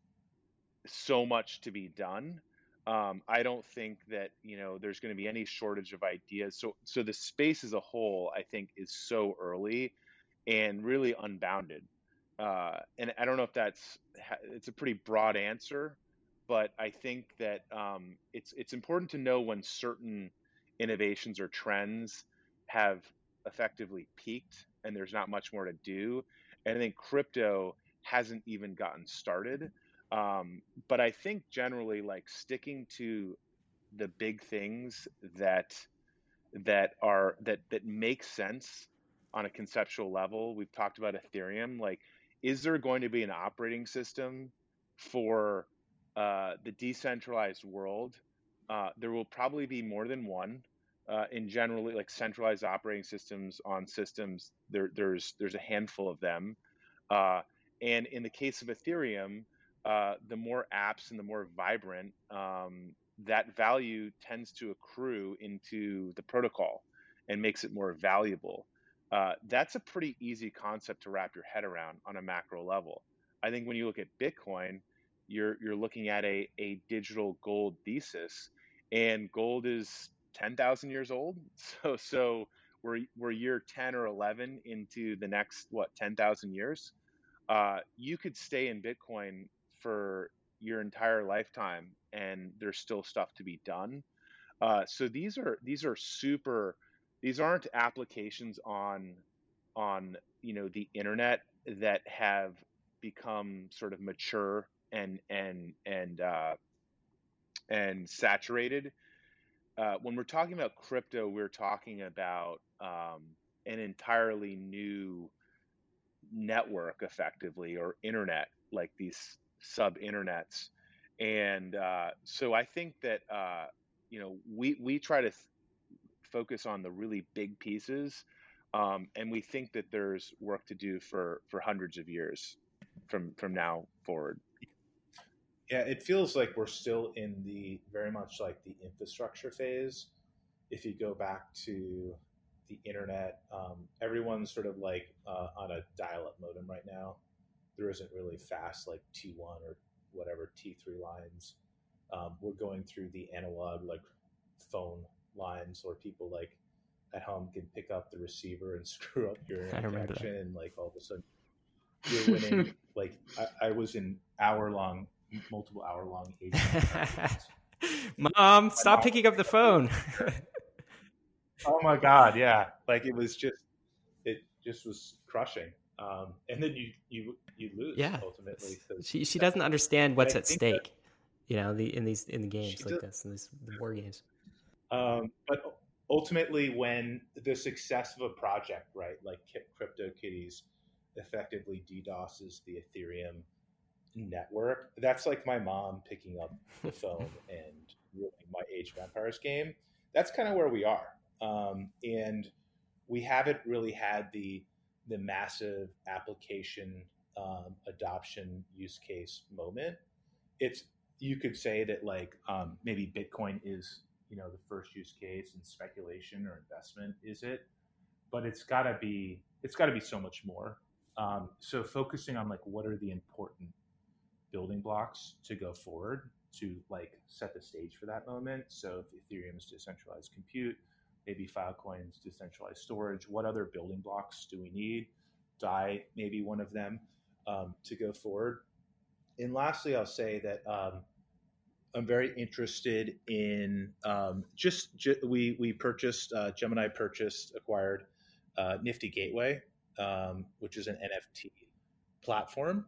so much to be done. um I don't think that you know there's going to be any shortage of ideas. So so the space as a whole, I think, is so early and really unbounded. Uh, and I don't know if that's it's a pretty broad answer, but I think that um, it's it's important to know when certain innovations or trends have effectively peaked and there's not much more to do. And I think crypto hasn't even gotten started. Um, but I think generally, like sticking to the big things that that are that that make sense on a conceptual level. We've talked about Ethereum. Like, is there going to be an operating system for uh, the decentralized world? Uh, there will probably be more than one. Uh, in generally, like centralized operating systems on systems, there, there's there's a handful of them. Uh, and in the case of Ethereum, uh, the more apps and the more vibrant, um, that value tends to accrue into the protocol and makes it more valuable. Uh, that's a pretty easy concept to wrap your head around on a macro level. I think when you look at Bitcoin, you're you're looking at a, a digital gold thesis, and gold is ten thousand years old. So so we're we're year ten or eleven into the next what ten thousand years. Uh, you could stay in Bitcoin for your entire lifetime, and there's still stuff to be done. Uh, so these are these are super. These aren't applications on on you know the internet that have become sort of mature and and and uh, and saturated. Uh, when we're talking about crypto, we're talking about um, an entirely new network, effectively, or internet, like these sub internets. And uh, so I think that uh, you know we we try to th- focus on the really big pieces, um, and we think that there's work to do for for hundreds of years from from now forward. Yeah, it feels like we're still in the very much like the infrastructure phase. If you go back to the internet, um, everyone's sort of like uh, on a dial-up modem right now. There isn't really fast like T one or whatever T three lines. Um, we're going through the analog like phone lines where people like at home can pick up the receiver and screw up your I remember connection, that. and like all of a sudden you're winning. Like I, I was in hour long, multiple hour long. Mom, stop mom- picking up the phone. Oh my god, yeah! Like it was just, it just was crushing. Um, and then you you you lose Yeah, ultimately. 'cause she she doesn't understand what's I at think that stake. You know, the in these in the games she like does, this, in these the war games. um, but ultimately, when the success of a project, right, like Ki- CryptoKitties, effectively DDoSes the Ethereum network, that's like my mom picking up the phone and ruining my Age of Empires game. That's kind of where we are. Um, and we haven't really had the the massive application um, adoption use case moment. It's you could say that like um, maybe Bitcoin is you know the first use case and speculation or investment is it, but it's got to be it's got to be so much more. Um, so focusing on like what are the important building blocks to go forward to like set the stage for that moment. So if Ethereum is decentralized compute, maybe Filecoin's decentralized storage, what other building blocks do we need? Dai, maybe one of them um, to go forward. And lastly, I'll say that um, I'm very interested in um, just, ju- we we purchased uh, Gemini purchased acquired uh, Nifty Gateway, um, which is an N F T platform,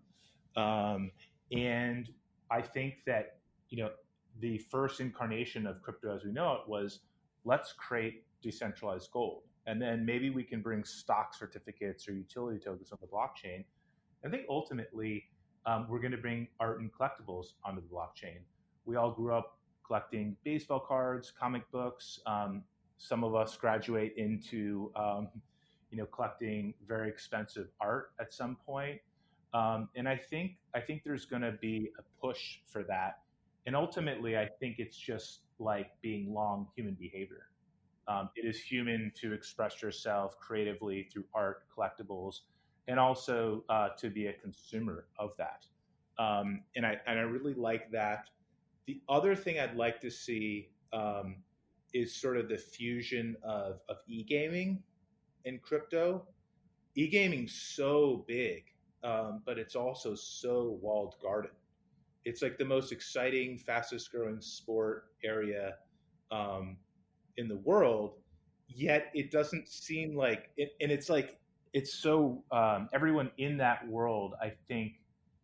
um, and I think that you know the first incarnation of crypto as we know it was let's create decentralized gold, and then maybe we can bring stock certificates or utility tokens on the blockchain. I think ultimately um, we're going to bring art and collectibles onto the blockchain. We all grew up collecting baseball cards, comic books. Um, some of us graduate into um, you know collecting very expensive art at some point. Um, and I think I think there's going to be a push for that. And ultimately, I think it's just like being long human behavior. Um, it is human to express yourself creatively through art, collectibles, and also uh, to be a consumer of that. Um, and I and I really like that. The other thing I'd like to see um, is sort of the fusion of of e gaming and crypto. E gaming's so big, um, but it's also so walled garden. It's like the most exciting, fastest growing sport area um, in the world, yet it doesn't seem like it, and it's like it's so um, everyone in that world I think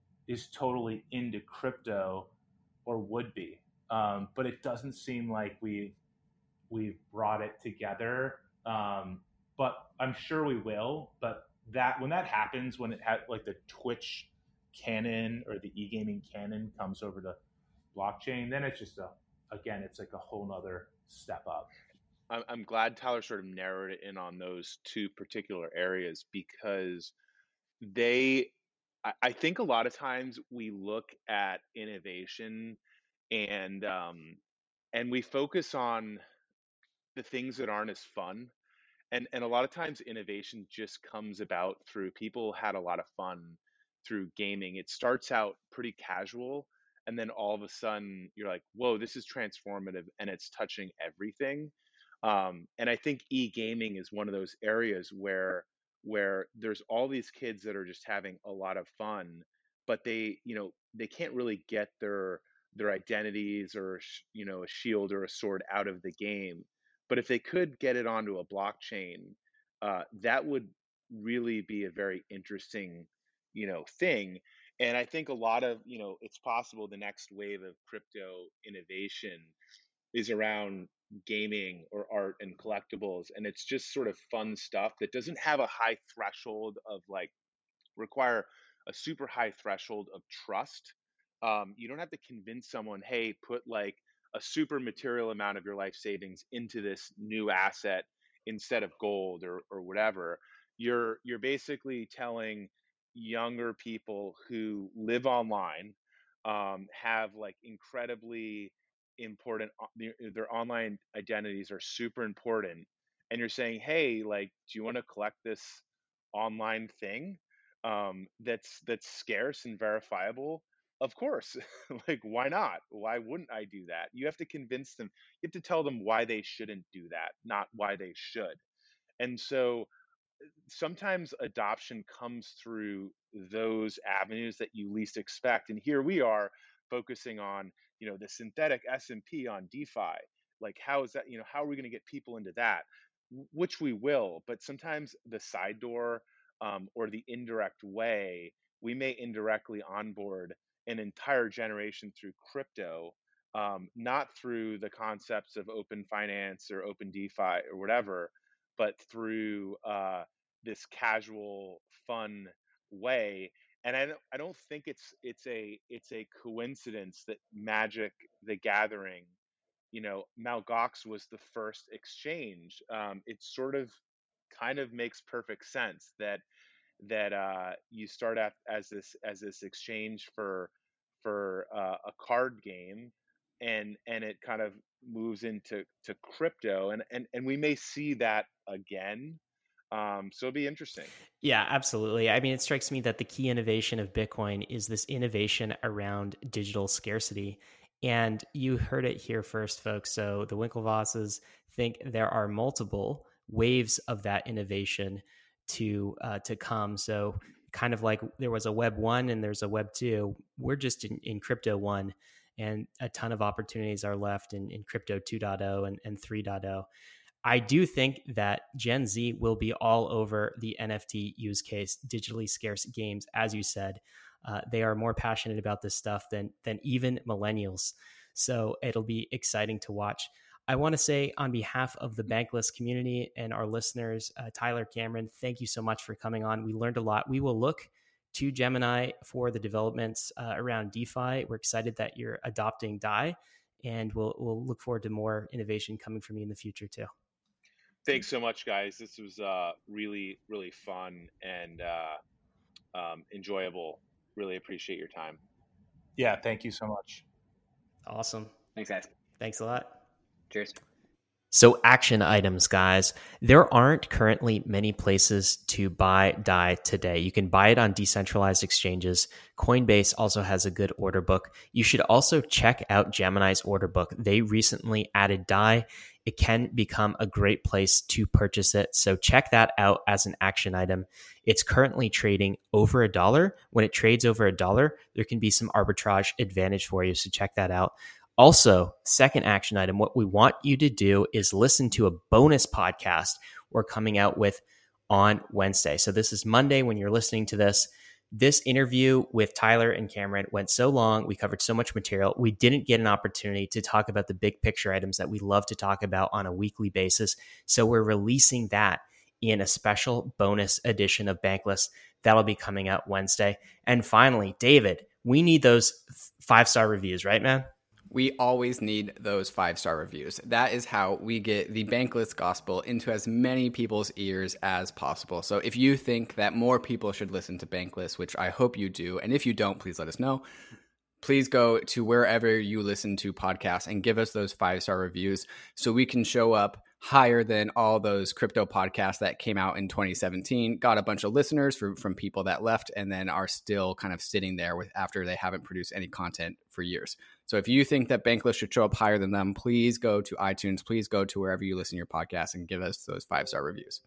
is totally into crypto or would be, um, but it doesn't seem like we we've brought it together. Um, but I'm sure we will. But that when that happens, when it had like the Twitch canon or the e-gaming canon comes over to blockchain, then it's just a again, it's like a whole nother step up. I'm I'm glad Tyler sort of narrowed it in on those two particular areas because they, I I think a lot of times we look at innovation and um, and we focus on the things that aren't as fun. And and a lot of times innovation just comes about through people had a lot of fun through gaming. It starts out pretty casual, and then all of a sudden you're like, whoa, this is transformative and it's touching everything. Um, and I think e-gaming is one of those areas where where there's all these kids that are just having a lot of fun, but they, you know, they can't really get their their identities or sh- you know, a shield or a sword out of the game. But if they could get it onto a blockchain, uh, that would really be a very interesting, you know, thing. And I think a lot of, you know, it's possible the next wave of crypto innovation is around gaming or art and collectibles. And it's just sort of fun stuff that doesn't have a high threshold of like require a super high threshold of trust. Um, you don't have to convince someone, hey, put like a super material amount of your life savings into this new asset instead of gold or or whatever. You're you're basically telling younger people who live online, um, have like incredibly important o- their their online identities are super important, and you're saying, hey, like, do you want to collect this online thing um, that's that's scarce and verifiable? Of course. Like, why not? Why wouldn't I do that? You have to convince them. You have to tell them why they shouldn't do that, not why they should. And so sometimes adoption comes through those avenues that you least expect. And here we are focusing on, you know, the synthetic S and P on DeFi. Like, how is that, you know, how are we going to get people into that? W- Which we will, but sometimes the side door um, or the indirect way, we may indirectly onboard an entire generation through crypto, um, not through the concepts of open finance or open DeFi or whatever, but through uh, this casual, fun way. And I don't, I don't think it's it's a it's a coincidence that Magic the Gathering, you know, Mount Gox was the first exchange. Um, it sort of kind of makes perfect sense that that uh, you start at as this as this exchange for for uh, a card game, and and it kind of moves into to crypto, and and and we may see that again. Um, so it'll be interesting. Yeah, absolutely. I mean, it strikes me that the key innovation of Bitcoin is this innovation around digital scarcity. And you heard it here first, folks. So the Winklevosses think there are multiple waves of that innovation to uh, to come. So kind of like there was a Web one and there's a Web two. We're just in, in Crypto one, and a ton of opportunities are left in, in Crypto two point oh and, and three point oh. I do think that Gen Z will be all over the N F T use case, digitally scarce games. As you said, uh, they are more passionate about this stuff than than even millennials. So it'll be exciting to watch. I want to say on behalf of the Bankless community and our listeners, uh, Tyler, Cameron, thank you so much for coming on. We learned a lot. We will look to Gemini for the developments uh, around DeFi. We're excited that you're adopting D A I, and we'll we'll look forward to more innovation coming from you in the future too. Thanks so much, guys. This was uh, really, really fun and uh, um, enjoyable. Really appreciate your time. Yeah, thank you so much. Awesome. Thanks, guys. Thanks a lot. Cheers. So action items, guys. There aren't currently many places to buy D A I today. You can buy it on decentralized exchanges. Coinbase also has a good order book. You should also check out Gemini's order book. They recently added D A I. It can become a great place to purchase it. So check that out as an action item. It's currently trading over a dollar. When it trades over a dollar, there can be some arbitrage advantage for you. So check that out. Also, second action item, what we want you to do is listen to a bonus podcast we're coming out with on Wednesday. So this is Monday when you're listening to this. This interview with Tyler and Cameron went so long. We covered so much material. We didn't get an opportunity to talk about the big picture items that we love to talk about on a weekly basis. So we're releasing that in a special bonus edition of Bankless. That'll be coming out Wednesday. And finally, David, we need those five-star reviews, right, man? We always need those five-star reviews. That is how we get the Bankless gospel into as many people's ears as possible. So if you think that more people should listen to Bankless, which I hope you do, and if you don't, please let us know. Please go to wherever you listen to podcasts and give us those five-star reviews so we can show up higher than all those crypto podcasts that came out in twenty seventeen, got a bunch of listeners from, from people that left and then are still kind of sitting there with after they haven't produced any content for years. So if you think that Bankless should show up higher than them, please go to iTunes, please go to wherever you listen to your podcast and give us those five-star reviews.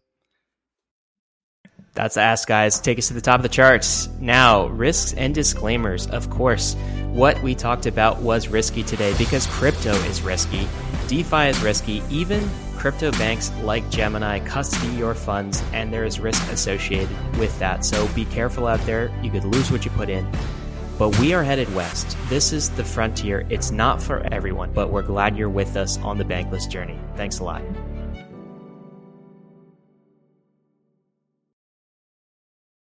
That's the ask, guys. Take us to the top of the charts. Now, risks and disclaimers. Of course, what we talked about was risky today because crypto is risky. DeFi is risky. Even crypto banks like Gemini custody your funds, and there is risk associated with that. So be careful out there. You could lose what you put in. But we are headed west. This is the frontier. It's not for everyone, but we're glad you're with us on the Bankless journey. Thanks a lot.